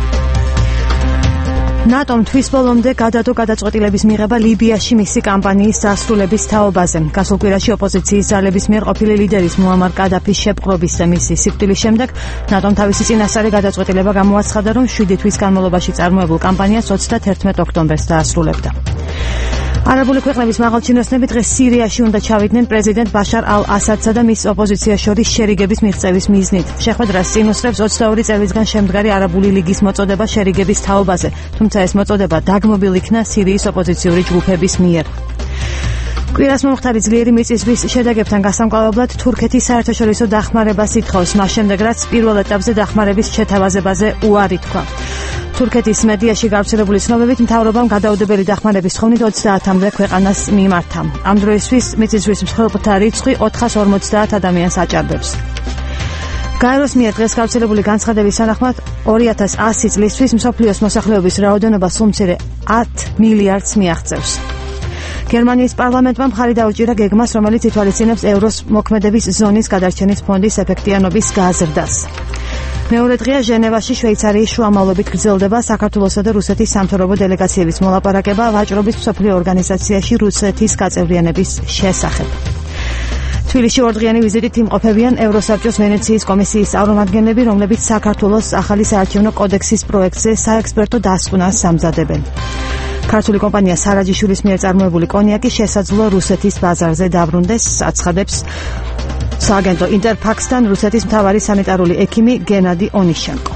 ნატომ თვის ბოლომდე გადადო გადაწყვეტილების მიღება ლიბიაში მისი კამპანიის დასრულების თაობაზე. გასულ კვირაში ოპოზიციის ძალების მიერ ყოფილი ლიდერის მუამარ კადაფის შეპყრობის და მისი სიკვდილის შემდეგ ნატომ თავისი წინასწარი გადაწყვეტილება გამოაცხადა, რომ შვიდი თვის განმავლობაში წარმოებულ კამპანიას ოცდათერთმეტ ოქტომბერს დაასრულებდა. არაბული ქვეყნების მაღალჩინოსნები დღეს სირიაში უნდა ჩავიდნენ პრეზიდენტ ბაშარ ალ-ასადსა და მის ოპოზიციას შორის შერიგების მიღწევის მიზნით. შეხვედრას წინ უსწრებს ოცდაორი წელიწადიდან შემდგარი არაბული ლიგის მოწოდება შერიგების თაობაზე, თუმცა ეს მოწოდება დაგმობილ იქნა სირიის ოპოზიციური ჯგუფების მიერ. კვირას მომხდარი ძლიერი მიწისძვრის შედეგებთან გასამკლავებლად თურქეთის საერთაშორისო დახმარებას ითხოვს, მას შემდეგ რაც პირველ ეტაპზე დახმარების შეთავაზებაზე უარი თქვა. თურქეთის მედიაში გავრცელებული ცნობებით მთავრობამ გადაუდებელი დახმარების თხოვნით ოცდაათამდე ქვეყანას მიმართა. ამ დროისთვის მიწისძვრის მსხვერპლთა რიცხვი ოთხას ორმოცდაათ ადამიანს აჭარბებს. გაეროს მიერ დღეს გავრცელებული განცხადების თანახმად ორი ათას ასი წლისთვის მსოფლიოს მოსახლეობის რაოდენობა სულ მცირე ათ მილიარდს მიაღწევს. გერმანიის პარლამენტმა მხარი დაუჭირა გეგმას, რომელიც ითვალისწინებს ევროს მოქმედების ზონის გადარჩენის ფონდის ეფექტიანობის გაზრდას. მეორე დღეა ჟენევაში შვეიცარიის შუამავლობით გრძელდება საქართველოსა და რუსეთის სამთავრობო დელეგაციების მოლაპარაკება ვაჭრობის მსოფლიო ორგანიზაციაში რუსეთის გაწევრიანების შესახებ. თბილისში ორდღიანი ვიზიტით იმყოფებიან ევროსაბჭოს ვენეციის კომისიის წარმომადგენლები, რომლებიც საქართველოს ახალი საარჩევნო კოდექსის პროექტზე საექსპერტო დასკვნას სამზადებენ. ქართული კომპანია სარაჯიშვილის მიერ წარმოებული კონიაკი შესაძლოა რუსეთის ბაზარზე დაბრუნდეს, აცხადებს სააგენტო ინტერფაქსთან რუსეთის მთავარი სანიტარული ექიმი გენადი ონიშენკო.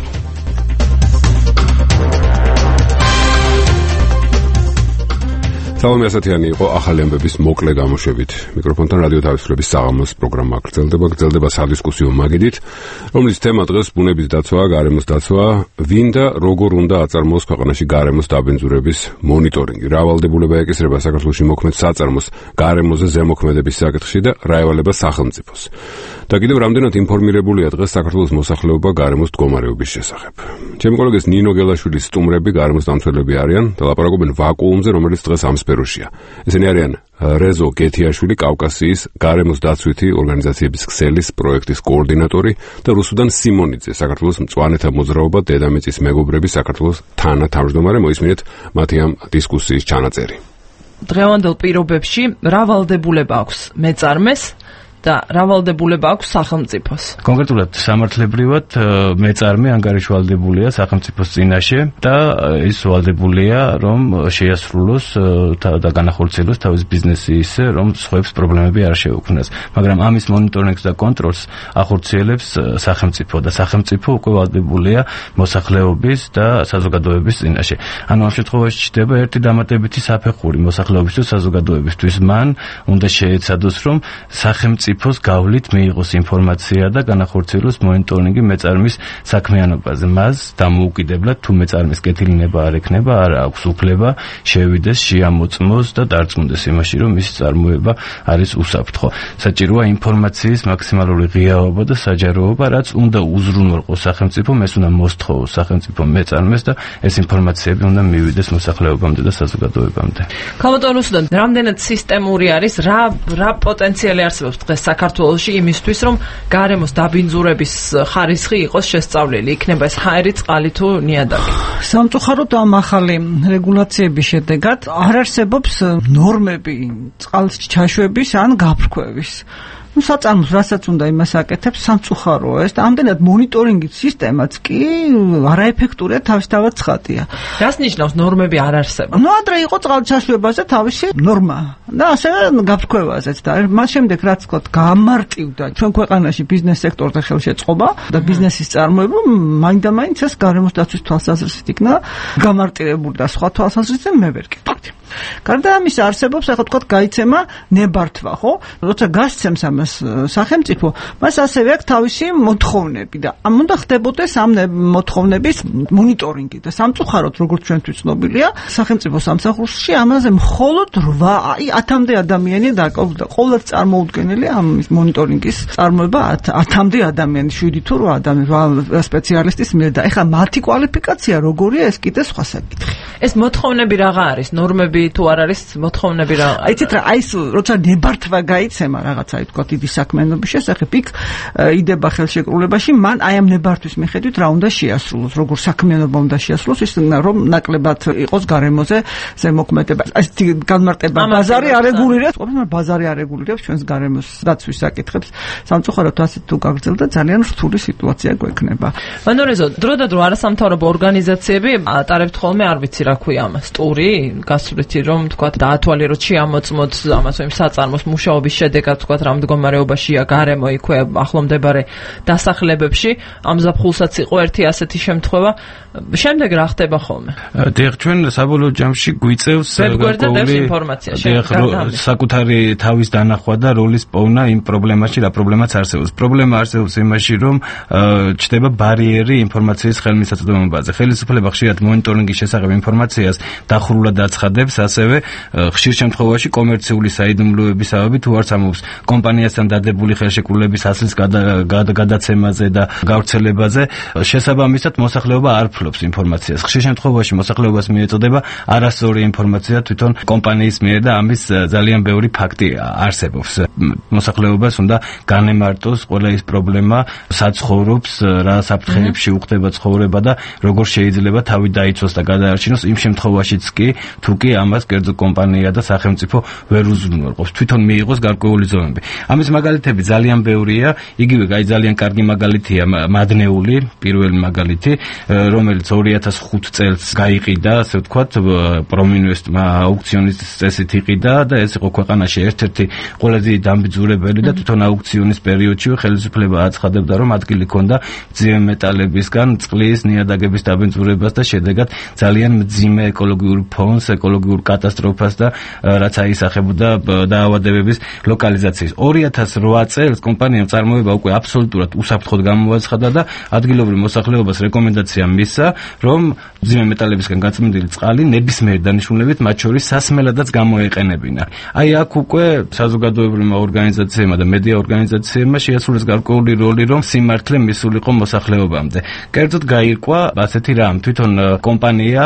საომე ასათიანი იყო ახალი ამბების მოკლე გამოშვებით. მიკროფონთან რადიო თავისუფლების საღამოს პროგრამა გრძელდება, გრძელდება სადისკუსიო მაგიდით, რომლის თემა დღეს ბუნების დაცვა, გარემოს დაცვა, ვინ და როგორ უნდა აწარმოოს ქვეყანაში გარემოს დაბინძურების მონიტორინგი. რა ვალდებულება ეკისრება საქართველოში მოქმედ საწარმოს გარემოზე ზემოქმედების საკითხში და რა ევალება სახელმწიფოს. და კიდევ რამდენად ინფორმირებულია დღეს საქართველოს მოსახლეობა გარემოს მდგომარეობის შესახებ. ჩემი კოლეგის ნინო გელაშვილის სტუმრები გარემოს დამცველები არიან და ლაპარაკობენ ვაკუუმზე, რომელიც დღეს ამ სფეროშია. ესენი არიან რეზო გეთიაშვილი, კავკასიის გარემოს დაცვითი ორგანიზაციების ქსელის პროექტის კოორდინატორი და რუსუდან სიმონიძე, საქართველოს მწვანეთა მოძრაობა დედამიწის მეგობრები საქართველოს თანათავმჯდომარე. მოისმინეთ მათი ამ დისკუსიის ჩანაწერი. დღევანდელ პირობებში რა ვალდებულება აქვს მეწარმეს და რა ვალდებულება აქვს სახელმწიფოს? კონკრეტულად სამართლებრივად მეწარმე ანგარიშვალდებულია სახელმწიფოს წინაშე და ის ვალდებულია რომ შეასრულოს და განახორციელოს თავის ბიზნესი ისე რომ სხვებს პრობლემები არ შეუქმნას. მაგრამ ამის მონიტორინგს და კონტროლს ახორციელებს სახელმწიფო და სახელმწიფო უკვე ვალდებულია მოსახლეობის და საზოგადოების წინაშე. ანუ ამ შემთხვევაში ჩნდება ერთი დამატებითი საფეხური მოსახლეობის და საზოგადოებისთვის. მან უნდა შეეცადოს რომ სახელმწიფო სახელმწიფოს გავლით მიიღოს ინფორმაცია და განახორციელოს მონიტორინგი მეწარმის საქმიანობაზე. მას დამოუკიდებლად თუ მეწარმის კეთილინება არ ექნება, არ აქვს უფლება შევიდეს, შეამოწმოს და დარწმუნდეს იმაში, რომ მისი წარმოება არის უსაფრთხო. საჭიროა ინფორმაციის მაქსიმალური ღიაობა და საჯაროობა, რაც უნდა უზრუნველყოს სახელმწიფომ, ეს უნდა მოსთხოვოს სახელმწიფო მეწარმეს და ეს ინფორმაციები უნდა მივიდეს მოსახლეობამდე და საზოგადოებამდე. ქალბატონ რუსუდან, რამდენად სისტემური არის, რა რა პოტენციალი არსებობს დღეს საქართველოში იმისთვის, რომ გარემოს დაბინძურების ხარისხი იყოს შესწავლილი, იქნება ეს ჰაერი, წყალი თუ ნიადაგი. სამწუხაროდ ამ ახალი რეგულაციების შედეგად არ არსებობს ნორმები წყალს ჩაშვების ან გაფრქვევის. ну საწარმოს რასაც უნდა იმას აკეთებს სამწუხაროა ეს და ამდენად მონიტორინგის სისტემაც კი არაეფექტურია თავისთავად ცხადია. რას ნიშნავს ნორმები არ არსება? ну ადრე იყო წყალჩაშვებაზე თავისი ნორმა და ასევე გაფრქვევაზეც და მას შემდეგ რაც ვთქვათ გამარტივდა ჩვენ ქვეყანაში ბიზნეს სექტორზე ხელშეწყობა და ბიზნესის წარმოება მაინდამაინც ეს გარემოს დაცვის თვალსაზრისით იქნა გამარტივებული და სხვა თვალსაზრისით მე ვერ გეტყვით. გარდა ამისა არსებობს ახლა ვთქვათ გაიცემა ნებართვა ხო? როცა გასცემს ამას სახელმწიფო, მას ასევე აქვს თავისი მოთხოვნები და ამ უნდა ხდებოდეს ამ მოთხოვნების მონიტორინგი და სამწუხაროდ როგორც ჩვენთვის ცნობილია, სახელმწიფო სამსახურში ამაზე მხოლოდ რვა, აი ათამდე ადამიანი დაკავდა. ყოველდღე წარმოუდგენელი ამ მონიტორინგის წარმოება ათამდე ადამიანი, შვიდი თუ რვა ადამიანი სპეციალისტის მიერ და ეხლა მათი კვალიფიკაცია როგორია ეს კიდე სხვა საკითხი. ეს მოთხოვნები რაღა არის? ნორმები თუ არ არის მოთხოვნები რა? აიცით რა, აი ეს როცა ნებართვა გაიცემა რაღაცა თქვა დიდი საქმიანობის შესახებ, იქ იდება ხელშეკრულებაში, მან აი ამ ნებართვის მიხედვით რა უნდა შეასრულოს, როგორ საქმიანობა უნდა შეასრულოს, ის რომ ნაკლებად იყოს გარემოზე ზემოქმედება. ეს განმარტება ბაზარი არეგულირებს, ყოველმე ბაზარი არეგულირებს ჩვენს გარემოს დაცვის საკითხებს. სამწუხაროდ ასეთ თუ გაგრძელდა ძალიან რთული სიტუაცია გვექნება. მანორეზო, დროდადრო არასამთავრობო ორგანიზაციები ატარებთ ხოლმე არ ვიცი რა ქვია ამას, ტური გასვლითი რომ თქვა დაათვალიეროთ შეამოწმოთ ამას იმ საწარმოს მუშაობის შედეგად თქვა რა მდგომარეობაშია გარემო იქვე ახლომდებარე დასახლებებში ამ ზაფხულსაც იყო ერთი ასეთი შემთხვევა შემდეგ რა ხდება ხოლმე დიახ ჩვენ საბოლოო ჯამში გვიწევს როგორი საკუთარი თავის დანახვა და როლის პოვნა იმ პრობლემაში რა პრობლემაც არსებობს პრობლემა არსებობს იმაში რომ ჩდება ბარიერი ინფორმაციის ხელმისაწვდომობაზე ხელისუფლება ხშირად მონიტორინგის შესახებ ინფორმაციას დახურულად აცხადებს ასევე ხშირ შემთხვევაში კომერციული საიდუმლოებისავები თუ არც ამობს კომპანიასთან დადებული ხელშეკრულების ასლის გადაცემაზე და გავრცელებაზე შესაბამისად მოსახლეობა არ ფლობს ინფორმაციას. ხშირ შემთხვევაში მოსახლეობას მიეწოდება არასწორი ინფორმაცია თვითონ კომპანიის მიერ და ამის ძალიან ბევრი ფაქტი არსებობს. მოსახლეობას უნდა განემარტოს ყველა ის პრობლემა, საცხოვრობს, რა საფრთხეებში უხდება ცხოვრება და როგორ შეიძლება თავი დაიცვას და გადაარჩინოს იმ შემთხვევაშიც კი თუ კი ამას კერძო კომპანია და სახელმწიფო ვერ უზრუნველყოფს. თვითონ მიიღოს გარკვეული ზომები. ამის მაგალითები ძალიან ბევრია, იგივე აი ძალიან კარგი მაგალითია მადნეული, პირველი მაგალითი, რომელიც ორი ათას ხუთი წელს გაიყიდა, ასე ვთქვათ, პრომინვესტმა აუქციონის წესით იყიდა და ეს იყო ქვეყანაში ერთ-ერთი ყველაზე დამბიძურებელი და თვითონ აუქციონის პერიოდში ხელისუფლება აცხადებდა, რომ ადგილი ჰქონდა მძიმე მეტალებისგან წყლის, ნიადაგების დაბინძურებას და შედეგად ძალიან მძიმე ეკოლოგიურ ფონს, ეკოლოგიურ კატასტროფას და რაც აისახებოდა დაავადებების ლოკალიზაციის. ორი ათას რვა წელს კომპანიამ წარმოება უკვე აბსოლუტურად უსაფრთხოდ გამოაცხადა და ადგილობრივ მოსახლეობას რეკომენდაცია მისცა, რომ მძიმე მეტალებისგან გაწმენდილი წყალი ნებისმიერ დანიშნულებით მათ შორის სასმელადაც გამოეყენებინა. აი აქ უკვე საზოგადოებრივმა ორგანიზაციებმა და მედია ორგანიზაციებმა შეასრულეს გარკვეული როლი, რომ სიმართლე მისულიყო მოსახლეობამდე. კერძოდ გაირკვა ასეთი რამ, თვითონ კომპანია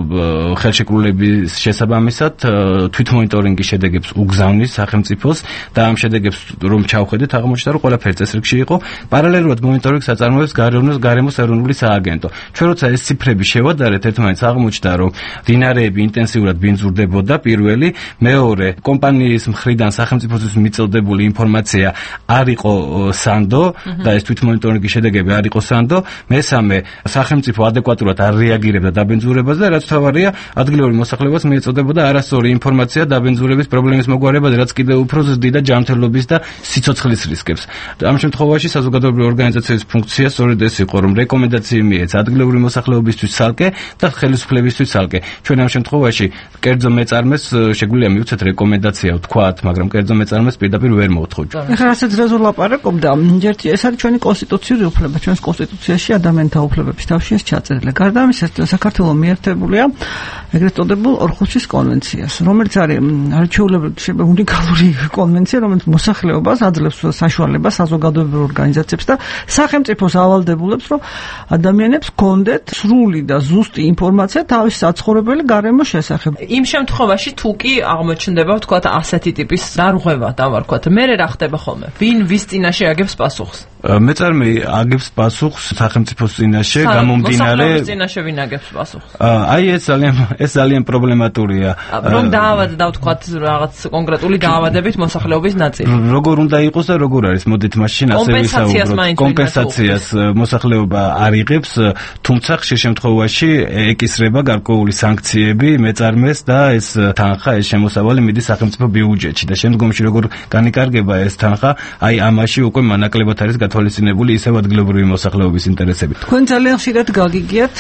ხელშეკრულების შესაბამისად თვითმონიტორინგის შედეგებს უგზავნის სახელმწიფოს და ამ შედეგებს რომ ჩავხედეთ, აღმოჩნდა, რომ ყველაფერი წესრიგში იყო. პარალელურად მონიტორინგს აწარმოებს გარემოს გარემოს ეროვნული სააგენტო. ჩვენ როცა ეს ციფრები შევადარეთ, ერთმანეთს აღმოჩნდა, რომ დინარეები ინტენსიურად ბინძურდებოდა პირველი, მეორე კომპანიის მხრიდან სახელმწიფოსთვის მიწოდებული ინფორმაცია არ იყო სანდო და ეს თვითმონიტორინგის შედეგები არ იყო სანდო, მესამე სახელმწიფო ადეკვატურად არ რეაგირებდა დაბინძურებაზე, რაც თავარია ადგილობრივ მოსახლეობას მიეწოდებოდა არასწორი ინფორმაცია დაბინძურების პრობლემის მოგვარებაზე, რაც კიდევ უფრო ზრდიდა ჯანმრთელობის და სიცოცხლის რისკებს. ამ შემთხვევაში საზოგადოებრივი ორგანიზაციის ფუნქცია სწორედ ეს იყო, რომ რეკომენდაციები მიეცა ადგილობრივი მოსახლეობისთვის ცალკე და ხელისუფლებისთვის ცალკე. ჩვენ ამ შემთხვევაში კერძო მეწარმეს შეგვიძლია მივცეთ რეკომენდაცია ვთქვათ, მაგრამ კერძო მეწარმეს პირდაპირ ვერ მოთხოვთ. ეხლა რასაც რეზო ლაპარაკობდა, ერთი ეს არის ჩვენი კონსტიტუციური უფლება, ჩვენს კონსტიტუციაში ადამიანთა უფლებების თავში ეს ჩაწერილი. გარდა ამისა, საქართველოს მიერთებულია ეგრეთ წოდებულ ორ ხუთი მოსახლეობის კონვენციას, რომელიც არის არჩეულებრივ შეიძლება უნიკალური კონვენცია, რომელიც მოსახლეობას აძლევს საშუალებას საზოგადოებრივ ორგანიზაციებს და სახელმწიფოს ავალდებულებს, რომ ადამიანებს კონდეთ სრული და ზუსტი ინფორმაცია თავის საცხოვრებელი გარემოს შესახებ. იმ შემთხვევაში თუ კი აღმოჩნდება, ვთქვათ, ასეთი ტიპის დარღვევა, დავარქვათ, მე რა ხდება ხოლმე? ვინ ვის წინაშე აგებს პასუხს? მეწარმე აგებს პასუხს სახელმწიფოს წინაშე, გამომდინარე მოსახლეობის წინაშე ვინ აგებს პასუხს? აი ეს ძალიან ეს ძალიან პრობლემატურია. რომ დაავადდა და ვთქვათ რაღაც კონკრეტული დაავადებით მოსახლეობის ნაწილი. როგორ უნდა იყოს და როგორ არის? მოდით მაშინ ასე ვისაუბროთ. კომპენსაციას მოსახლეობა არ იღებს, თუმცა ხშირ შემთხვევაში ეკისრება გარკვეული სანქციები მეწარმეს და ეს თანხა, ეს შემოსავალი მიდის სახელმწიფო ბიუჯეტში და შემდგომში როგორ განიკარგება ეს თანხა, აი ამაში უკვე მანაკლებად არის გათვალისწინებული ისევ ადგილობრივი მოსახლეობის ინტერესები. თქვენ ძალიან ხშირად გაგიგიათ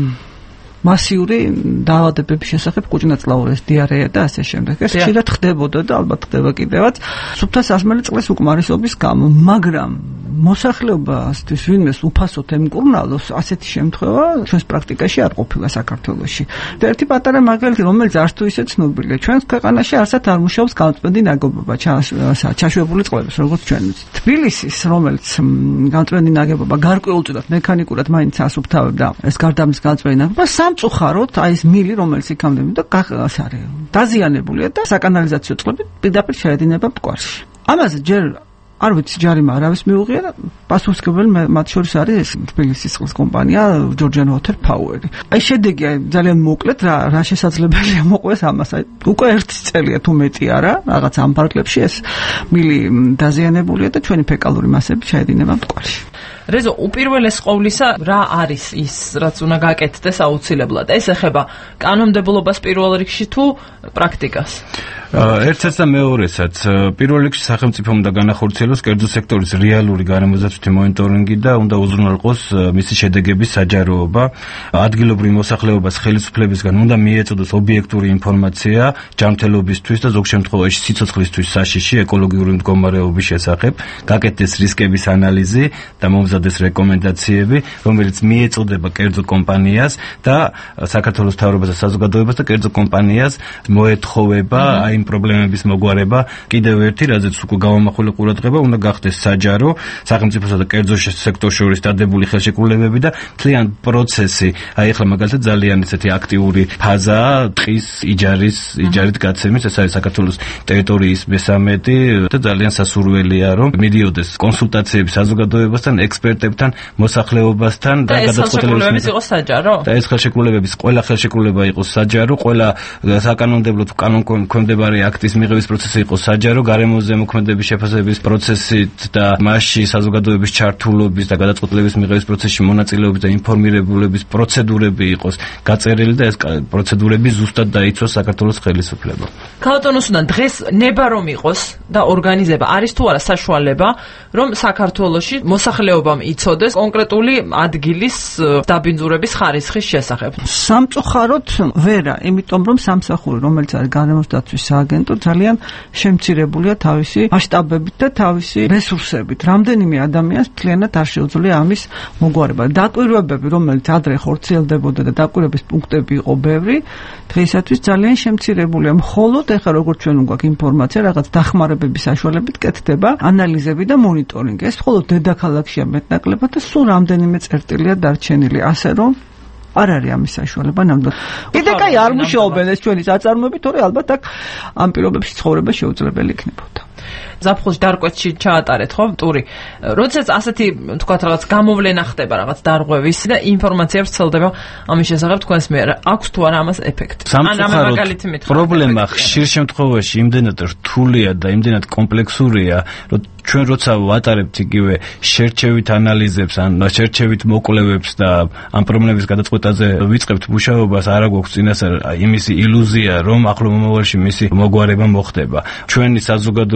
მასიური დაავადებების შესახებ კუჭნაწლაურეს, დიარეა და ასე შემდეგ. ეს ხშირად ხდებოდა და ალბათ ხდება კიდევაც სუფთა სასმელი წყლის უკმარისობის გამო, მაგრამ მოსახლეობასთვის ვინმეს უფასოდ ემკურნალოს, ასეთი შემთხვევა ჩვენს პრაქტიკაში არ ყოფილა საქართველოში. და ერთი პატარა მაგალითი, რომელიც არც თუ ისე ცნობილია, ჩვენს ქვეყანაში არსად არ მუშაობს გამწვენდი ნაგებობა ჩაშვებული წყლების, როგორც ჩვენ ვიცით. თბილისის, რომელიც გამწვენდი ნაგებობა გარკვეულწილად მექანიკურად მაინც ასუფთავებდა ეს გარდამის გამწვენდი ნაგებობა, სამწუხაროდ აი ეს მილი, რომელიც იქამდე და გას არის დაზიანებულია და საკანალიზაციო წყლები პირდაპირ შეედინება მტკვარში. ამაზე ჯერ არ ვიცი ჯარიმა არავის მიუღია, პასუხისმგებელი მათ შორის არის თბილისის წყლის კომპანია ჯორჯიან ვოთერ ფაუერი. აი შედეგი ძალიან მოკლედ რა რა შესაძლებელია მოყვეს ამას. აი უკვე ერთი წელია თუ მეტი არა, რაღაც ამ ფარგლებში ეს მილი დაზიანებულია და ჩვენი ფეკალური მასები შეედინება მტკვარში. რეზო, უპირველეს ყოვლისა, რა არის ის, რაც უნდა გაკეთდეს აუცილებლად? ეს ეხება კანონმდებლობას პირველ რიგში თუ პრაქტიკას? ერთ-ერთს და მეორესაც. პირველ რიგში სახელმწიფო უნდა განახორციელოს კერძო სექტორის რეალური გარემოზაცვითი მონიტორინგი და უნდა უზრუნველყოს მისი შედეგების საჯაროობა. ადგილობრივ მოსახლეობას ხელისუფლებისგან უნდა მიეწოდოს ობიექტური ინფორმაცია ჯანმრთელობისთვის და ზოგ შემთხვევაში სიცოცხლისთვის საშიში ეკოლოგიური მდგომარეობის შესახებ, გაკეთდეს რისკების ანალიზი და მომზადდეს რეკომენდაციები, რომელიც მიეწოდება კერძო კომპანიას და საქართველოს მთავრობას და საზოგადოებას და კერძო კომპანიას მოეთხოვება აი იმ პრობლემების მოგვარება. კიდევ ერთი, რაზეც უკვე გავამახვილე ყურადღება, უნდა გახდეს საჯარო სახელმწიფოსა და კერძო სექტორს შორის დადებული ხელშეკრულებები და მთლიან პროცესი. აი ახლა მაგალითად ძალიან ისეთი აქტიური ფაზაა ტყის იჯარის იჯარით გაცემის, ეს არის საქართველოს ტერიტორიის მესამედი და ძალიან სასურველია, რომ მიდიოდეს კონსულტაციები საზოგადოებასთან, ექსპერტებთან, მოსახლეობასთან და გადაწყვეტილებების იყოს საჯარო. და ეს ხელშეკრულებების ყველა ხელშეკრულება იყოს საჯარო, ყველა საკანონმდებლო თუ კანონქვემდებარე აქტის მიღების პროცესი იყო საჯარო, გარემოზე მოქმედების შეფასების პროცესით და მასში საზოგადოების ჩართულობის და გადაწყვეტილების მიღების პროცესში მონაწილეობის და ინფორმირებულების პროცედურები იყოს გაწერილი და ეს პროცედურები ზუსტად დაიცვას საქართველოს ხელისუფლებამ. ქალბატონოსთან დღეს ნება რომ იყოს და ორგანიზება არის თუ არა საშუალება, რომ საქართველოში მოსახლეობამ იცოდეს კონკრეტული ადგილის დაბინძურების ხარისხის შესახებ? სამწუხაროდ ვერა, იმიტომ რომ სამსახური, რომელიც არის გარემოს დაცვის სააგენტო, ძალიან შემცირებულია თავისი მასშტაბებით და თავისი რესურსებით. რამდენიმე ადამიანს მთლიანად არ შეუძლია ამის მოგვარება. დაკვირვებები, რომელიც ადრე ხორციელდებოდა და დაკვირვების პუნქტები იყო ბევრი, დღეისათვის ძალიან შემცირებულია. მხოლოდ ეხლა როგორც ჩვენ გვაქვს ინფორმაცია, რაღაც დახმარებების საშუალებით კეთდება ანალიზები და მონიტორინგი. ეს მხოლოდ დედაქალაქშია მეტნაკლებად და სულ რამდენიმე წერტილია დარჩენილი, ასე რომ არ არის ამის საშუალება ნამდვილად. კიდე კაი არ მუშაობენ ეს ჩვენი საწარმოები, თორე ალბათ აქ ამ პირობებში ცხოვრება შეუძლებელი იქნებოდა. ზაფხულში დარკვეთში ჩაატარეთ ხო ტური. როდესაც ასეთი თქვათ რაღაც გამოვლენა ხდება, რაღაც დარღვევის და ინფორმაცია ვრცელდება ამის შესახებ თქვენს მიერ, აქვს თუ არა ამას ეფექტი? სამწუხაროდ პრობლემა ხშირ შემთხვევაში იმდენად რთულია და იმდენად კომპლექსურია, რომ ჩვენ როცა ვატარებთ იგივე შერჩევით ანალიზებს ან შერჩევით მოკვლევებს და ამ პრობლემების გადაწყვეტაზე ვიწყებთ მუშაობას, არა გვაქვს წინასწარ იმისი ილუზია, რომ ახლო მომავალში მისი მოგვარება მოხდება. ჩვენი საზოგადოებრივი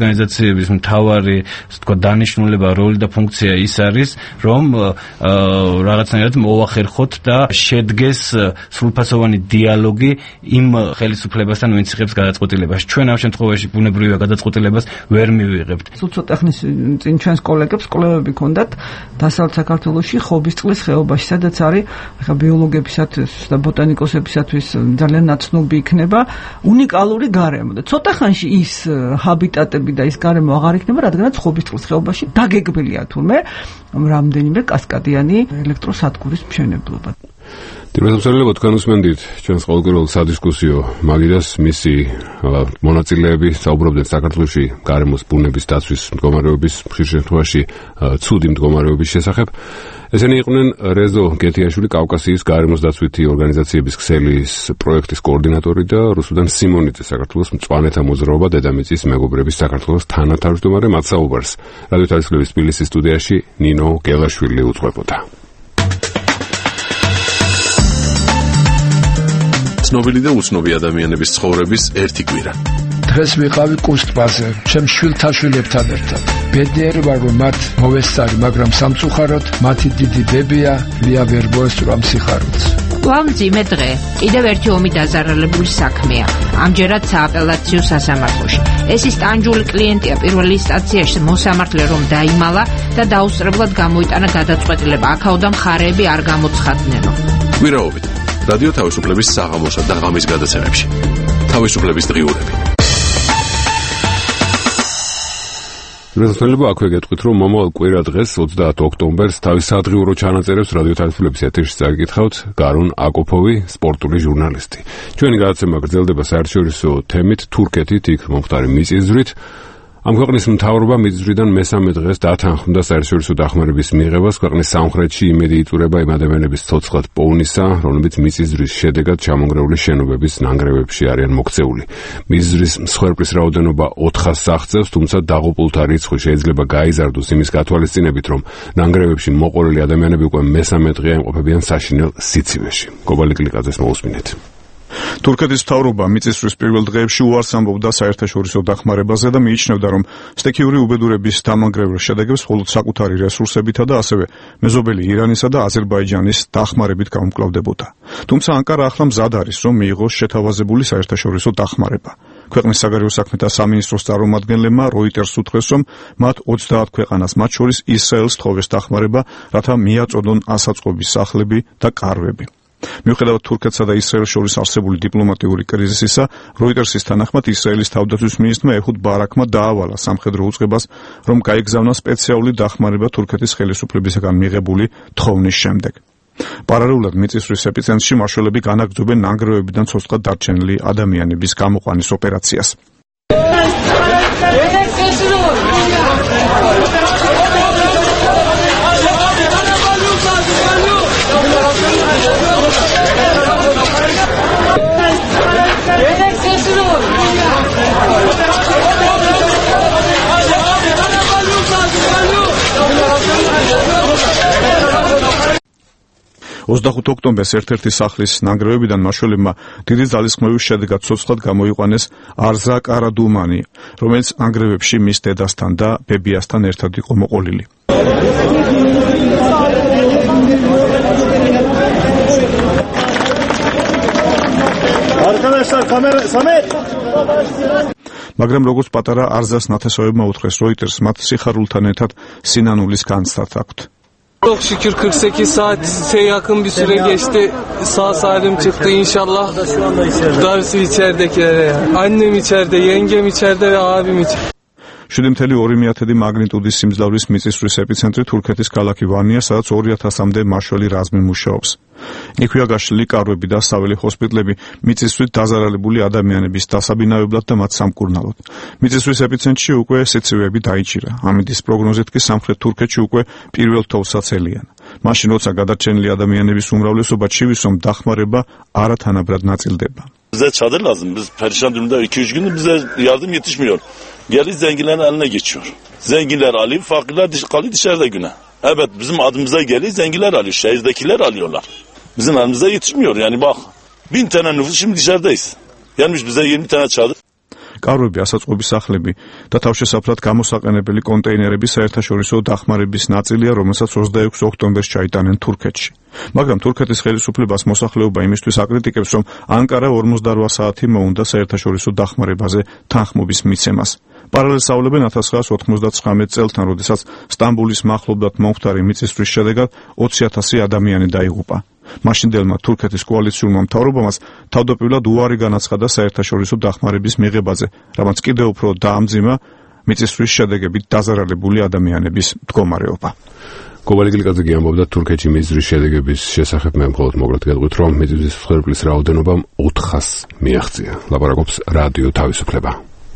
ორგანიზაციების მთავარი, ასე ვთქვათ, დანიშნულება, როლი და ფუნქცია ის არის, რომ რაღაცნაირად მოვახერხოთ და შედგეს სრულფასოვანი დიალოგი იმ ხელისუფლებასთან, ვინც იღებს გადაწყვეტილებას. ჩვენ ამ შემთხვევაში ბუნებრივია გადაწყვეტილებას ვერ მივიღებთ. სულ ცოტა ხნის წინ ჩვენს კოლეგებს კვლევები ჰქონდათ დასავლეთ საქართველოში ხობისწყლის ხეობაში, სადაც არის ახლა ბიოლოგებისათვის და ბოტანიკოსებისათვის ძალიან ნაცნობი იქნება უნიკალური გარემო და ცოტა ხანში ის ჰაბიტატები და ის გარემო აღარ იქნება, რადგანაც ხობისწყლის ხეობაში დაგეგმილია თურმე რამდენიმე კასკადიანი ელექტროსადგურის მშენებლობა. დიალოგსალებო თქვენ უსმენდით ჩვენს ყოველკვირეულ სადისკუსიო მაგიდას, მისი მონაწილეები საუბრობდნენ საქართველოში გარემოს ბუნების დაცვის მდგომარეობის, ხშირ შემთხვევაში ცუდი მდგომარეობის შესახებ. ესენი იყვნენ რეზო გეთიაშვილი, კავკასიის გარემოს დაცვითი ორგანიზაციების ქსელის პროექტის კოორდინატორი და რუსუდან სიმონიძე, საქართველოს მწვანეთა მოძრაობა დედამიწის მეგობრების საქართველოს თანათავმჯდომარე. მათ საუბარს რადიო თავისუფლების თბილისის სტუდიაში ნინო გელაშვილი უძღვებოდა. ცნობილი და უცნობი ადამიანების ცხოვრების ერთი კვირა. დღეს ვიყავი კუს ტბაზე, ჩემ შვილთა შვილებთან ერთად. ბედნიერი ვარ, რომ მათ მოვესწარი, მაგრამ სამწუხაროდ მათი დიდი ბებია ლია ვერ მოესწრო ამ სიხარულს. ვამძიმე დღე. კიდევ ერთი ომი დაზარალებული საქმეა. ამჯერად სააპელაციო სასამართლოში. ეს ის ტანჯული კლიენტია პირველ ინსტანციაში მოსამართლე რომ დაიმალა და დაუსწრებლად გამოიტანა გადაწყვეტილება. აქაოდან მხარეები არ გამოცხადნენო. კვირაობით რადიო თავისუფლების საღამოსა და ღამის გადაცემებში. თავისუფლების დღიურები. რეზოლუტიები აქვე გეტყვით, რომ მომავალ კვირა დღეს ოცდაათი ოქტომბერს თავის სადღიურო ჩანაწერებს რადიო თავისუფლების ეთერში წაგიკითხავთ გარონ აკოფოვი, სპორტული ჟურნალისტი. ჩვენი გადაცემა გრძელდება საერთაშორისო თემით თურქეთით, იქ მომხდარი მიწისძვრით. ამ ქვეყნის მთავრობა მიწისძვრიდან მესამე დღეს დათანხმდა საერთაშორისო დახმარების მიღებას. ქვეყნის სამხრეთში იმედი იწურება იმ ადამიანების ცოცხლად პოვნისა, რომლებიც მიწისძვრის შედეგად ჩამონგრეული შენობების ნანგრევებში არიან მოქცეული. მიწისძვრის მსხვერპლის რაოდენობა ოთხასს აღწევს, თუმცა დაღუპულთა რიცხვი შეიძლება გაიზარდოს იმის გათვალისწინებით, რომ ნანგრევებში მოყოლილი ადამიანები უკვე მესამე დღეა იმყოფებიან საშინელ სიცივეში. გობალი კლიკაძეს მოусმინეთ. თურქეთის მთავრობა მიწისძვრის პირველ დღეებში უარს ამბობდა საერთაშორისო დახმარებაზე და მიიჩნევდა, რომ სტიქიური უბედურების დამანგრევლ შედეგებს მხოლოდ საკუთარი რესურსებითა და ასევე მეზობელი ირანისა და აზერბაიჯანის დახმარებით გაუმკლავდებოდა. თუმცა ანკარა ახლა მზად არის, რომ მიიღოს შეთავაზებული საერთაშორისო დახმარება. ქვეყნის საგარეო საქმეთა სამინისტროს წარმომადგენლებმა როიტერს უთხრეს, რომ მათ ოცდაათი ქვეყანას, მათ შორის ისრაელს თხოვეს დახმარება, რათა მიაწოდონ ასაწყობის სახლები და კარვები. მიუხედავად თურქეთსა და ისრაელს შორის არსებული დიპლომატიური კრიზისისა, როიტერსის თანახმად ისრაელის თავდაცვის მინისტრმა ეჰუდ ბარაქმა დაავალა სამხედრო უწყებას, რომ გაეგზავნა სპეციალური დახმარება თურქეთის ხელისუფლებისაგან მიღებული თხოვნის შემდეგ. პარალელურად მიწისძვრის ეპიცენტრში მაშველები განაგრძობენ ნანგრევებიდან ცოცხლად დარჩენილი ადამიანების გამოყვანის ოპერაციას. ოცდახუთი ოქტომბერს ერთ-ერთი სახლის ნანგრევებიდან მაშველებმა დიდი ძალისხმევის შედეგად ცოცხლად გამოიყვანეს არზა კარადუმანი, რომელიც ნანგრევებში მის დედასთან და ბებიასთან ერთად იყო მოყოლილი. მაგრამ როგორც პატარა არზას ნათესავებმა უთხრეს როიტერს, მათ სიხარულთან ერთად სინანულის განცდაც აქვთ. Çok şükür kırk sekiz saate yakın bir süre geçti. Sağ salim çıktı inşallah. Darısı içeridekilere. Annem içeride, yengem içeride ve abim içeride. შვიდი მცდელო ორი მეათედი მაგნიტუდის სიმძლავრის მიწისძვრის ეპიცენტრი თურქეთის ქალაქი ვარნია, სადაც ორი ათასამდე მაშველი რაზმი მუშაობს. იქვეა გაშლილი კარვები და საველე ჰოსპიტლები მიწისძვრით დაზარალებული ადამიანების დასაბინავებლად და მათ სამკურნალოდ. მიწისძვრის ეპიცენტრში უკვე სიცივეები დაიჭირა. ამიტის პროგნოზით კი სამხრეთ თურქეთში უკვე პირველ თოვლსაც ელიან. მაშინ როცა გადარჩენილი ადამიანების უმრავლესობა ჩივის, რომ დახმარება არათანაბრად ნაწილდება. Bize çadır lazım. Biz perişan durumda iki üç gündür bize yardım yetişmiyor. Gelip zenginlerin eline geçiyor. Zenginler alıyor, fakirler kalıyor dışarıda güne. Evet, bizim adımıza geliyor, zenginler alıyor, şehirdekiler alıyorlar. Bizim elimize yetişmiyor. Yani bak, bin tane nüfus şimdi dışarıdayız. Gelmiş bize yirmi tane çadır. კარვები, ასაწყობის სახლები და თავშესაფრად გამოსაყენებელი კონტეინერების საერთაშორისო დახმარების ნაწილია, რომელსაც ოცდაექვსი ოქტომბერს ჩაიტანენ თურქეთში. მაგრამ თურქეთის ხელისუფლებას მოსახლეობა იმისთვის აკრიტიკებს, რომ ანკარა ორმოცდაოთხ საათი მოუნდა საერთაშორისო დახმარებაზე თანხმობის მიცემას. პარალელს ავლებენ ათას ცხრაას ოთხმოცდათვრამეტ წელთან, როდესაც სტამბულის მახლობლად მომხდარი მიწისძვრის შედეგად ოცი ათასი ადამიანი დაიღუპა. მაშინდელმა თურქეთის კოალიციურმა მთავრობამაც თავდაპირველად უარი განაცხადა საერთაშორისო დახმარების მიღებაზე, რამაც კიდევ უფრო დაამძიმა მიწისძვრის შედეგებით დაზარალებული ადამიანების მდგომარეობა. კობალი გლიკაძე ამბობდა თურქეთში მიწისძვრის შედეგების შესახებ. მე მხოლოდ მოგრად გეტყვით, რომ მიწისძვრის მსხვერპლის რაოდენობამ ოთხასს მიაღწია. ლაპარაკობს რადიო თავისუფლება.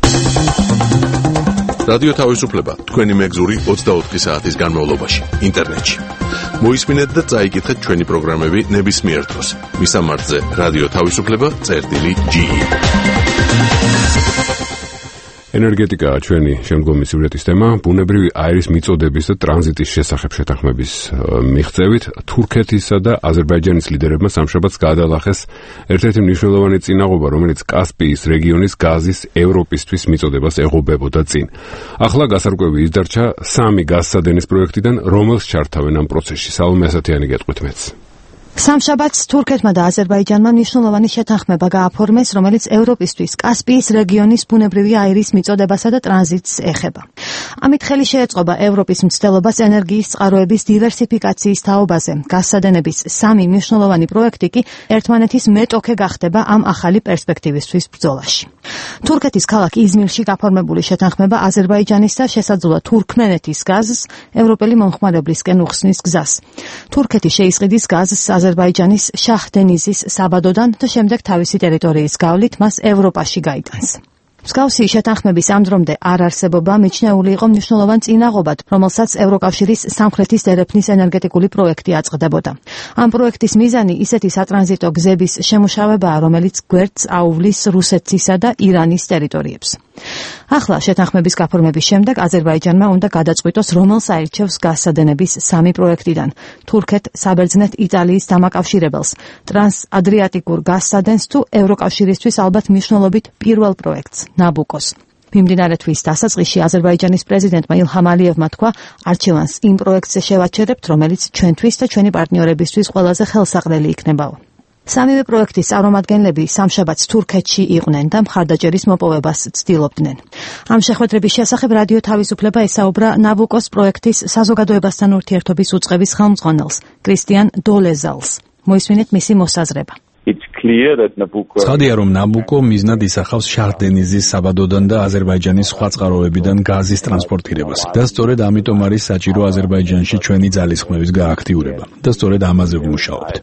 რადიო თავისუფლება თქვენი მეგზური ოცდაოთხი საათის განმავლობაში ინტერნეტში. მოისმინეთ და წაიკითხეთ ჩვენი პროგრამები ნებისმიერ დროს. მისამართზე რადიო თავისუფლება წერტილი ჯი. ენერგეტიკაა ჩვენი შემდგომი სიუჟეტის თემა. ბუნებრივი აირის მიწოდების და ტრანზიტის შესახებ შეთანხმების მიღწევით თურქეთისა და აზერბაიჯანის ლიდერებმა სამშაბათს გადაალახეს ერთ-ერთი მნიშვნელოვანი წინაღობა, რომელიც კასპიის რეგიონის გაზის ევროპისთვის მიწოდებას ეღობებოდა წინ. ახლა გასარკვევი იზდარჩა სამი გაზსადენის პროექტიდან, რომელს ჩართავენ ამ პროცესში. სალომე ასათიანი გეტყვით მეც. სამშაბათს თურქეთმა და აზერბაიჯანმა მნიშვნელოვანი შეთანხმება გააფორმეს, რომელიც ევროპისთვის კასპიის რეგიონის ბუნებრივი აირის მიწოდებასა და ტრანზიტს ეხება. ამით ხელი შეეწყობა ევროპის მცდელობას ენერგიის წყაროების დივერსიფიკაციის თაობაზე. გაზსადენების სამი მნიშვნელოვანი პროექტი კი ერთმანეთის მეტოქე გახდება ამ ახალი პერსპექტივისთვის ბრძოლაში. თურქეთის ქალაქ იზმირში გაფორმებული შეთანხმება აზერბაიჯანის და შესაძლოა თურქმენეთის გაზს ევროპელი მომხმარებლისკენ უხსნის გზას. თურქეთი შეისყიდის გაზს აზერბაიჯანის შაჰ-დენიზის საბადოდან და შემდეგ თავისი ტერიტორიის გავლით მას ევროპაში გაიტანს. მსგავსი შეთანხმების ამ დრომდე არ არსებობა მიჩნეული იყო მნიშვნელოვან წინაღობად, რომელსაც ევროკავშირის სამხრეთის დერეფნის ენერგეტიკული პროექტი აწყდებოდა. ამ პროექტის მიზანი ისეთი სატრანზიტო გზების შემუშავებაა, რომელიც გვერდს აუვლის რუსეთისა და ირანის ტერიტორიებს. ახლა შეთანხმების გაფორმების შემდეგ აზერბაიჯანმა უნდა გადაწყვიტოს, რომელს აირჩევს გაზსადენების სამი პროექტიდან: თურქეთ, საბერძნეთ, იტალიის დამაკავშირებელს, ტრანსადრიატიკურ გაზსადენს თუ ევროკავშირისთვის ალბათ მნიშვნელობით პირველ პროექტს, ნაბუკოს. მიმდინარე თვის დასაწყისში აზერბაიჯანის პრეზიდენტმა ილჰამ ალიევმა თქვა, არჩევანს იმ პროექტზე შევაჩერებთ, რომელიც ჩვენთვის და ჩვენი პარტნიორებისთვის ყველაზე ხელსაყრელი იქნებაო. სამივე პროექტის წარმომადგენლები სამშაბათს თურქეთში იყვნენ და მხარდაჭერის მოპოვებას ცდილობდნენ. ამ შეხვედრების შესახებ რადიო თავისუფლება ესაუბრა ნაბუკოს პროექტის საზოგადოებასთან ურთიერთობის უწყების ხელმძღვანელს, კრისტიან დოლეზალს. მოისმინეთ მისი მოსაზრება. ცხადია, რომ ნაბუკო მიზნად ისახავს შაჰ-დენიზის საბადოდან და აზერბაიჯანის სხვა წყაროებიდან გაზის ტრანსპორტირებას. და სწორედ ამიტომ არის საჭირო აზერბაიჯანში ჩვენი ძალისხმევის გააქტიურება. და სწორედ ამაზე ვმუშაობთ.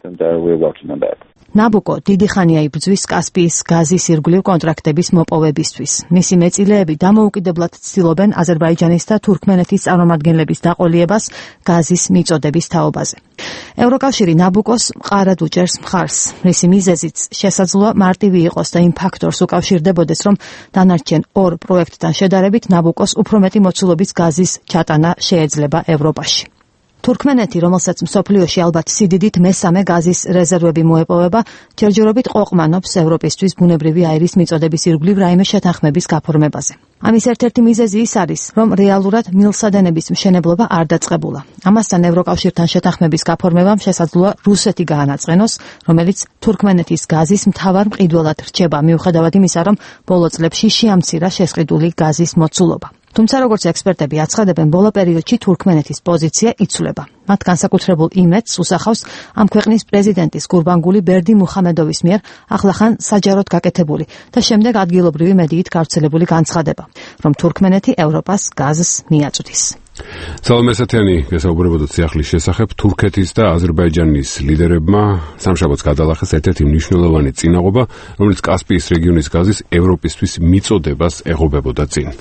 ნაბუკო დიდი ხანია იბრძვის კასპიის გაზის ირგვლივ კონტრაქტების მოპოვებისთვის. მისი მეწილეები დამოუკიდებლად ცდილობენ აზერბაიჯანის და თურქმენეთის წარმომადგენლების დაყოლიებას გაზის მიწოდების თაობაზე. ევროკავშირი ნაბუკოს მყარად უჭერს მხარს. მისი მიზეზიც შესაძლოა მარტივი იყოს და იმ ფაქტორს უკავშირდებოდეს, რომ დანარჩენ ორ პროექტთან შედარებით ნაბუკოს უფრო მეტი მოცულობის გაზის ჩატანა შეეძლება ევროპაში. თურქმენეთი, რომელსაც მსოფლიოში ალბათ სიდიდით მესამე გაზის რეზერვები მოეპოვება, ჯერჯერობით ყოყმანობს ევროპისთვის ბუნებრივი აირის მიწოდების ირგვლივ რაიმე შეთანხმების გაფორმებაზე. ამის ერთ-ერთი მიზეზი ის არის, რომ რეალურად მილსადენების მშენებლობა არ დაწყებულა. ამასთან ევროკავშირთან შეთანხმების გაფორმებამ შესაძლოა რუსეთი გაანაწყენოს, რომელიც თურქმენეთის გაზის მთავარ მყიდველად რჩება, მიუხედავად იმისა, რომ ბოლო წლებში შეამცირა შესყიდული გაზის მოცულობა. თუმცა როგორც ექსპერტები აცხადებენ, ბოლო პერიოდში თურქმენეთის პოზიცია იცვლება. მათ განსაკუთრებულ იმედს უსახავს ამ ქვეყნის პრეზიდენტის გურბანგული ბერდი მუხამედოვის მიერ ახლახან საჯაროდ გაკეთებული და შემდეგ ადგილობრივი მედიით გავრცელებული განცხადება, რომ თურქმენეთი ევროპას გაზს მიაწვდის. სალომე ასათიანი გესაუბრებოდა სიახლის შესახებ. თურქეთის და აზერბაიჯანის ლიდერებმა სამშაბათს გადაალახეს ერთ-ერთი მნიშვნელოვანი წინაღობა, რომელიც კასპიის რეგიონის გაზის ევროპისთვის მიწოდებას ეღობებოდა წინ.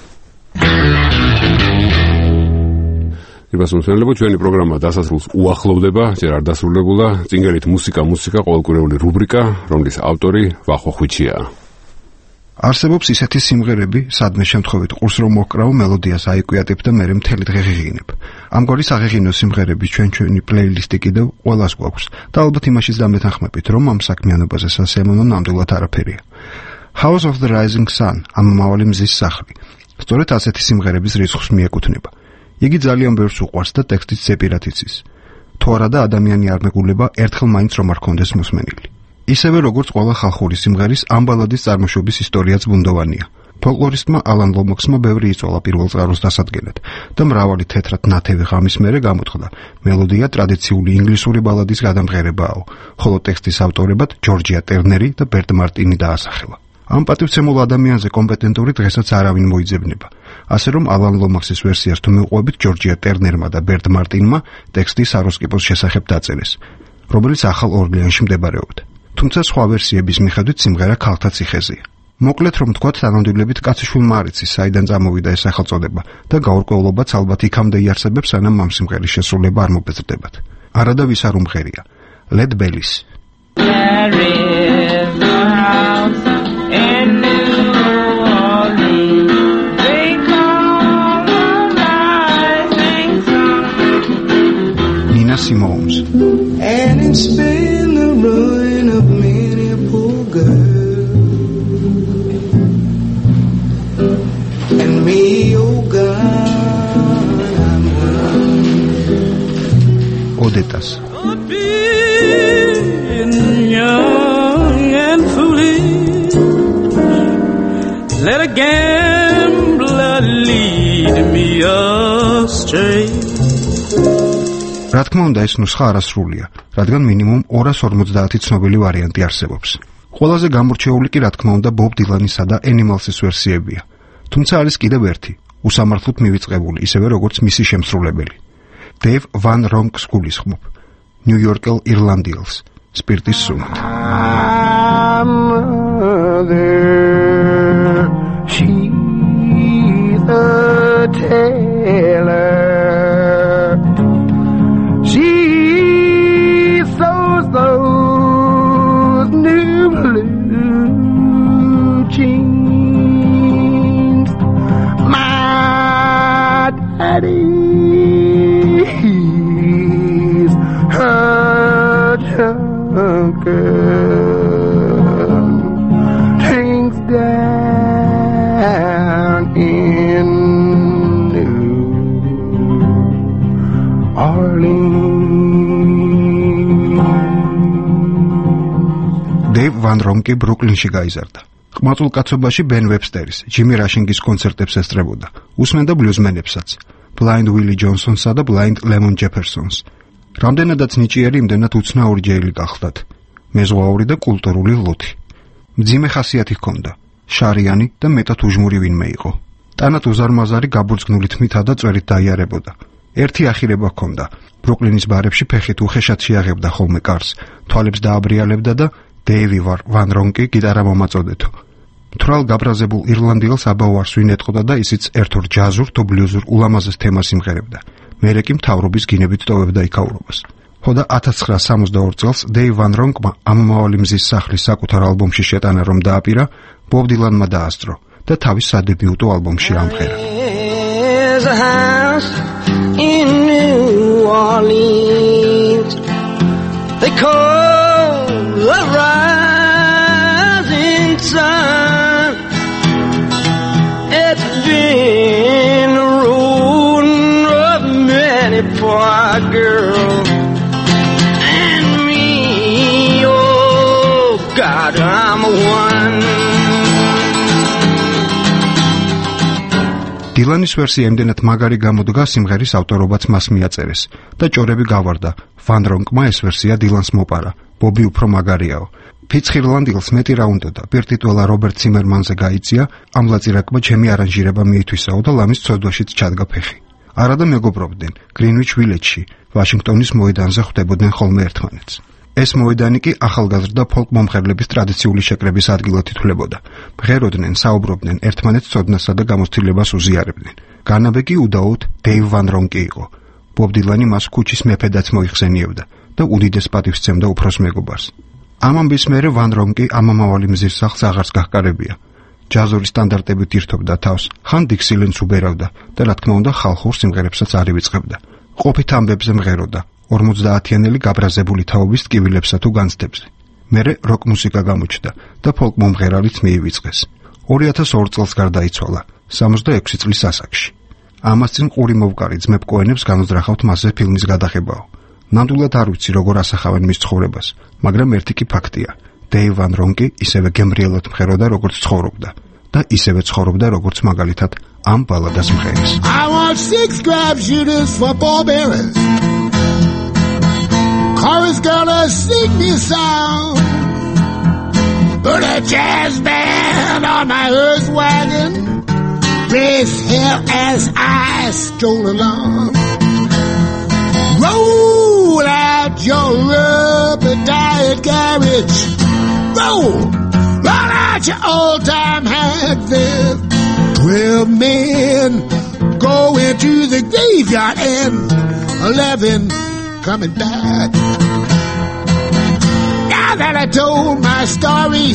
Iba sunționele ჩვენი პროგრამა დასასრულს უახლოვდება, ჯერ არ დასრულებულა, წინგერით მუსიკა, მუსიკა, ყოველკვირეული რუბრიკა, რომლის ავტორი ვახო ხვიჩია. არსებობს ისეთი სიმღერები, სადმე შემთხვევით ყურს რომ მოკრავ, მელოდიას აიკვიატებ და მერე მთელი დღე ღიღინებ. ამგვარი საღიღინო სიმღერები ჩვენ ჩვენი პლეილისტი კიდევ ყველას გვაქვს და ალბათ იმაშიც დამეთანხმებით, რომ ამ საქმიანობაზე სასიამოვნო ნამდვილად არაფერია. House of the Rising Sun, ამომავალი მზის სახლი. სწორედ ასეთი სიმღერების რიცხვს მიეკუთვნება. იგი ძალიან ბევრს უყვარს და ტექსტიც ზეპირად იცის. თუ არა და ადამიანი არ მეგულება ერთხელ მაინც რომ არ კონდეს მოსმენილი. ისევე როგორც ყველა ხალხური სიმღერის ამ ბალადის წარმოშობის ისტორიაც ბუნდოვანია. ფოლკლორისტმა ალან ლომოქსმა ბევრი იწვალა პირველ წყაროს დასადგენად და მრავალი თეთრად ნათევი ღამის მერე გამოთხოვდა. მელოდია ტრადიციული ინგლისური ბალადის გადამღერებაა, ხოლო ტექსტის ავტორებად ჯორჯია ტერნერი და ბერტ მარტინი დაასახელა. ამ პატივცემულ ადამიანზე კომპეტენტური დღესაც არავინ მოიძებნება. ასე რომ ალან ლომოქსის ვერსიას თუ მივყვებით ჯორჯია ტერნერმა და ბერტ მარტინმა ტექსტი საროსკიპოს შესახებ დაწერეს, რომელიც ახალ ორლეანში მდებარეობდა. თუმცა სხვა ვერსიების მიხედვით სიმღერა ქალთა ციხეზეა. მოკლედ რომ თქვათ, თანამდებობით კაციშვილმა არ იცის, საიდან წამოვიდა ეს სახელწოდება და გაურკვევლობაც ალბათ იქამდე იარსებებს, სანამ ამ სიმღერის შესრულება არ მობეზრდებათ. არადა ვის არ უმღერია. Led Bellies. Nina Simone. And it's been the ruin of many a poor girl. And me, oh God, I'm one. Odetas. Been young and foolish, let a gambler lead me astray. რა თქმა უნდა, ეს ნუსხა არასრულია, რადგან მინიმუმ ორას ორმოცდაათი ცნობილი ვარიანტი არსებობს. ყველაზე გამორჩეული კი რა თქმა უნდა ბობ დილანისა და Animals-ის ვერსიებია. თუმცა არის კიდევ ერთი, უსამართლოდ მივიწყებული, ისევე როგორც მისი შემსრულებელი. Dave Van Ronks გულისხმობ. New York-ელ ირლანდიელს, სპირტის სუნად. She's a tailor. She sews those new blue jeans. My daddy's her junker. Things down in New Dave Van Ronki ბრუკლინში გაიზარდა. ყმაწულ კაცობაში Ben Webster-ის, Jimmy Rushing-ის კონცერტებს ესწრებოდა. უსმენდა ბლუზმენებსაც, Blind Willie Johnson-სა და Blind Lemon Jefferson-ს. რამდენადაც ნიჭიერი, იმდენად უცნაური ჯეილი გახლდათ. მეზღვაური და კულტურული ლუთი. მძიმე ხასიათი ჰქონდა, შარიანი და მეტად უჟმური ვინმე იყო. ტანად უზარმაზარი გაბურძგნული თმითა და წვერით დაიარებოდა. ერთი ახირება ჰქონდა. ბრუკლინის ბარებში ფეხით უხეშად შეაღებდა ხოლმე კარს, თვალებს დააბრიალებდა და Dave Van Ronki გიტარა მომაწოდეთო. მთვრალ გაბრაზებულ ირლანდიელს აბაუარს ვინ ეტყოდა და ისიც ერთორ ჯაზურ თუ ბლუზურ ულამაზეს თემას იმღერებდა. მერე კი მთავრობის გინებით ტოვებდა იქაურობას. ხოდა ათას ცხრაასი სამოცდაორი წელს Dave Van Ronkმა ამომავალი მზის სახლის საკუთარ ალბომში შეტანა რომ დააპირა, Bob Dylan-მა დაასწრო და თავის სადებიუტო ალბომში ამღერა. There's a house in New Orleans they call the Rising Sun. It's been the ruin of many poor girls and me, oh God, I'm a one. დილანის ვერსია იმდენად მაგარი გამოდგა, სიმღერის ავტორობაც მას მიაწერეს და ჭორები გავარდა. Van Ronkმა ეს ვერსია დილანს მოპარა. ბობი უფრო მაგარიაო. ფიცხ ირლანდიელს მეტი რა უნდოდა. პირტიტველა რობერტ ციმერმანზე გაიწია, ამ ლაწირაკმა ჩემი არანჟირება მიითვისაო და ლამის ცოდვაშიც ჩადგა ფეხი. არადა მეგობრობდნენ გრინვიჩ ვილეჯში, ვაშინგტონის მოედანზე ხვდებოდნენ ხოლმე ერთმანეთს. ეს მოედანი კი ახალგაზრდა ფოლკ მომღერლების ტრადიციული შეკრების ადგილად ითვლებოდა. მღეროდნენ, საუბრობდნენ, ერთმანეთს ცოდნასა და გამოცდილებას უზიარებდნენ. განაბე კი უდაოდ Dave Van Ronki იყო. Bob Dylan-ი მას ქუჩის მეფედაც მოიხსენიებდა და უდიდეს პატივს სცემდა უფროს მეგობარს. ამ ამბის მერე Van Ronki ამომავალი მზის სახლს აღარც გაჰკარებია. ჯაზური სტანდარტებით ირთობდა თავს, ხან დიქსილენდს უბერავდა და რა თქმა უნდა ხალხურ სიმღერებსაც არ ივიწყებდა. ყოფით ამბებზე მღეროდა. ორმოცდაათიანელი გაბრაზებული თაობის ტკივილებსა თუ განცდებზე. მერე როკ მუსიკა გამოჩნდა და ფოლკ მომღერალიც მიივიწყეს. ორი ათას ორ წელს გარდაიცვალა სამოცდაექვსი წლის ასაკში. ამას წინ ყური მოვკარი ძმებ კოენებს განუძრახავთ მასზე ფილმის გადაღებაო. ნამდვილად არ ვიცი როგორ ასახავენ მის ცხოვრებას, მაგრამ ერთი კი ფაქტია. დეივ ვან რონკი ისევე გემრიელად მღეროდა როგორც ცხოვრობდა და ისევე ცხოვრობდა როგორც მაგალითად ამ ბალადას მღერის. I want six crab shooters for barbarians. Chorus gonna sing me a song. Put a jazz band on my hearse wagon. Brace hell as I stroll along. Roll out your rubber diet carriage. Roll, roll out your old-time Hatfield. Twelve men going to the graveyard and eleven coming back. Now that I told my story,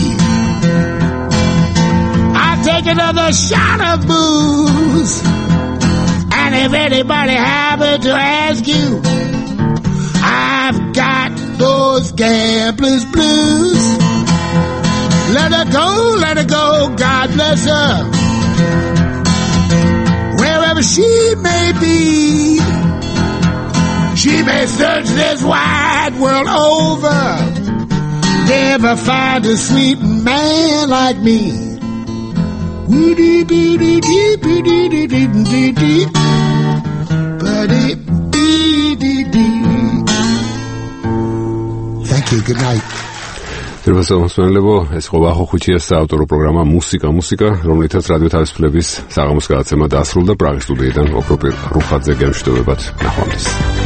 I'll take another shot of booze. And if anybody happened to ask you, I've got those gambler's blues. Let her go, let her go, God bless her. Wherever she may be, she may search this wide world over, never find a sweet man like me. Thank you, good night. 들어봤습니다მოსმენლებო, ეს იყო ვახო ხუჩიას საავტორო პროგრამა მუსიკა მუსიკა, რომლითაც რადიო თავისუფლების საღამოს გადაცემა დასრულდა პრაღის სტუდიიდან ოქროპირ რუხაძე გემშვიდობებად ნახვამდის.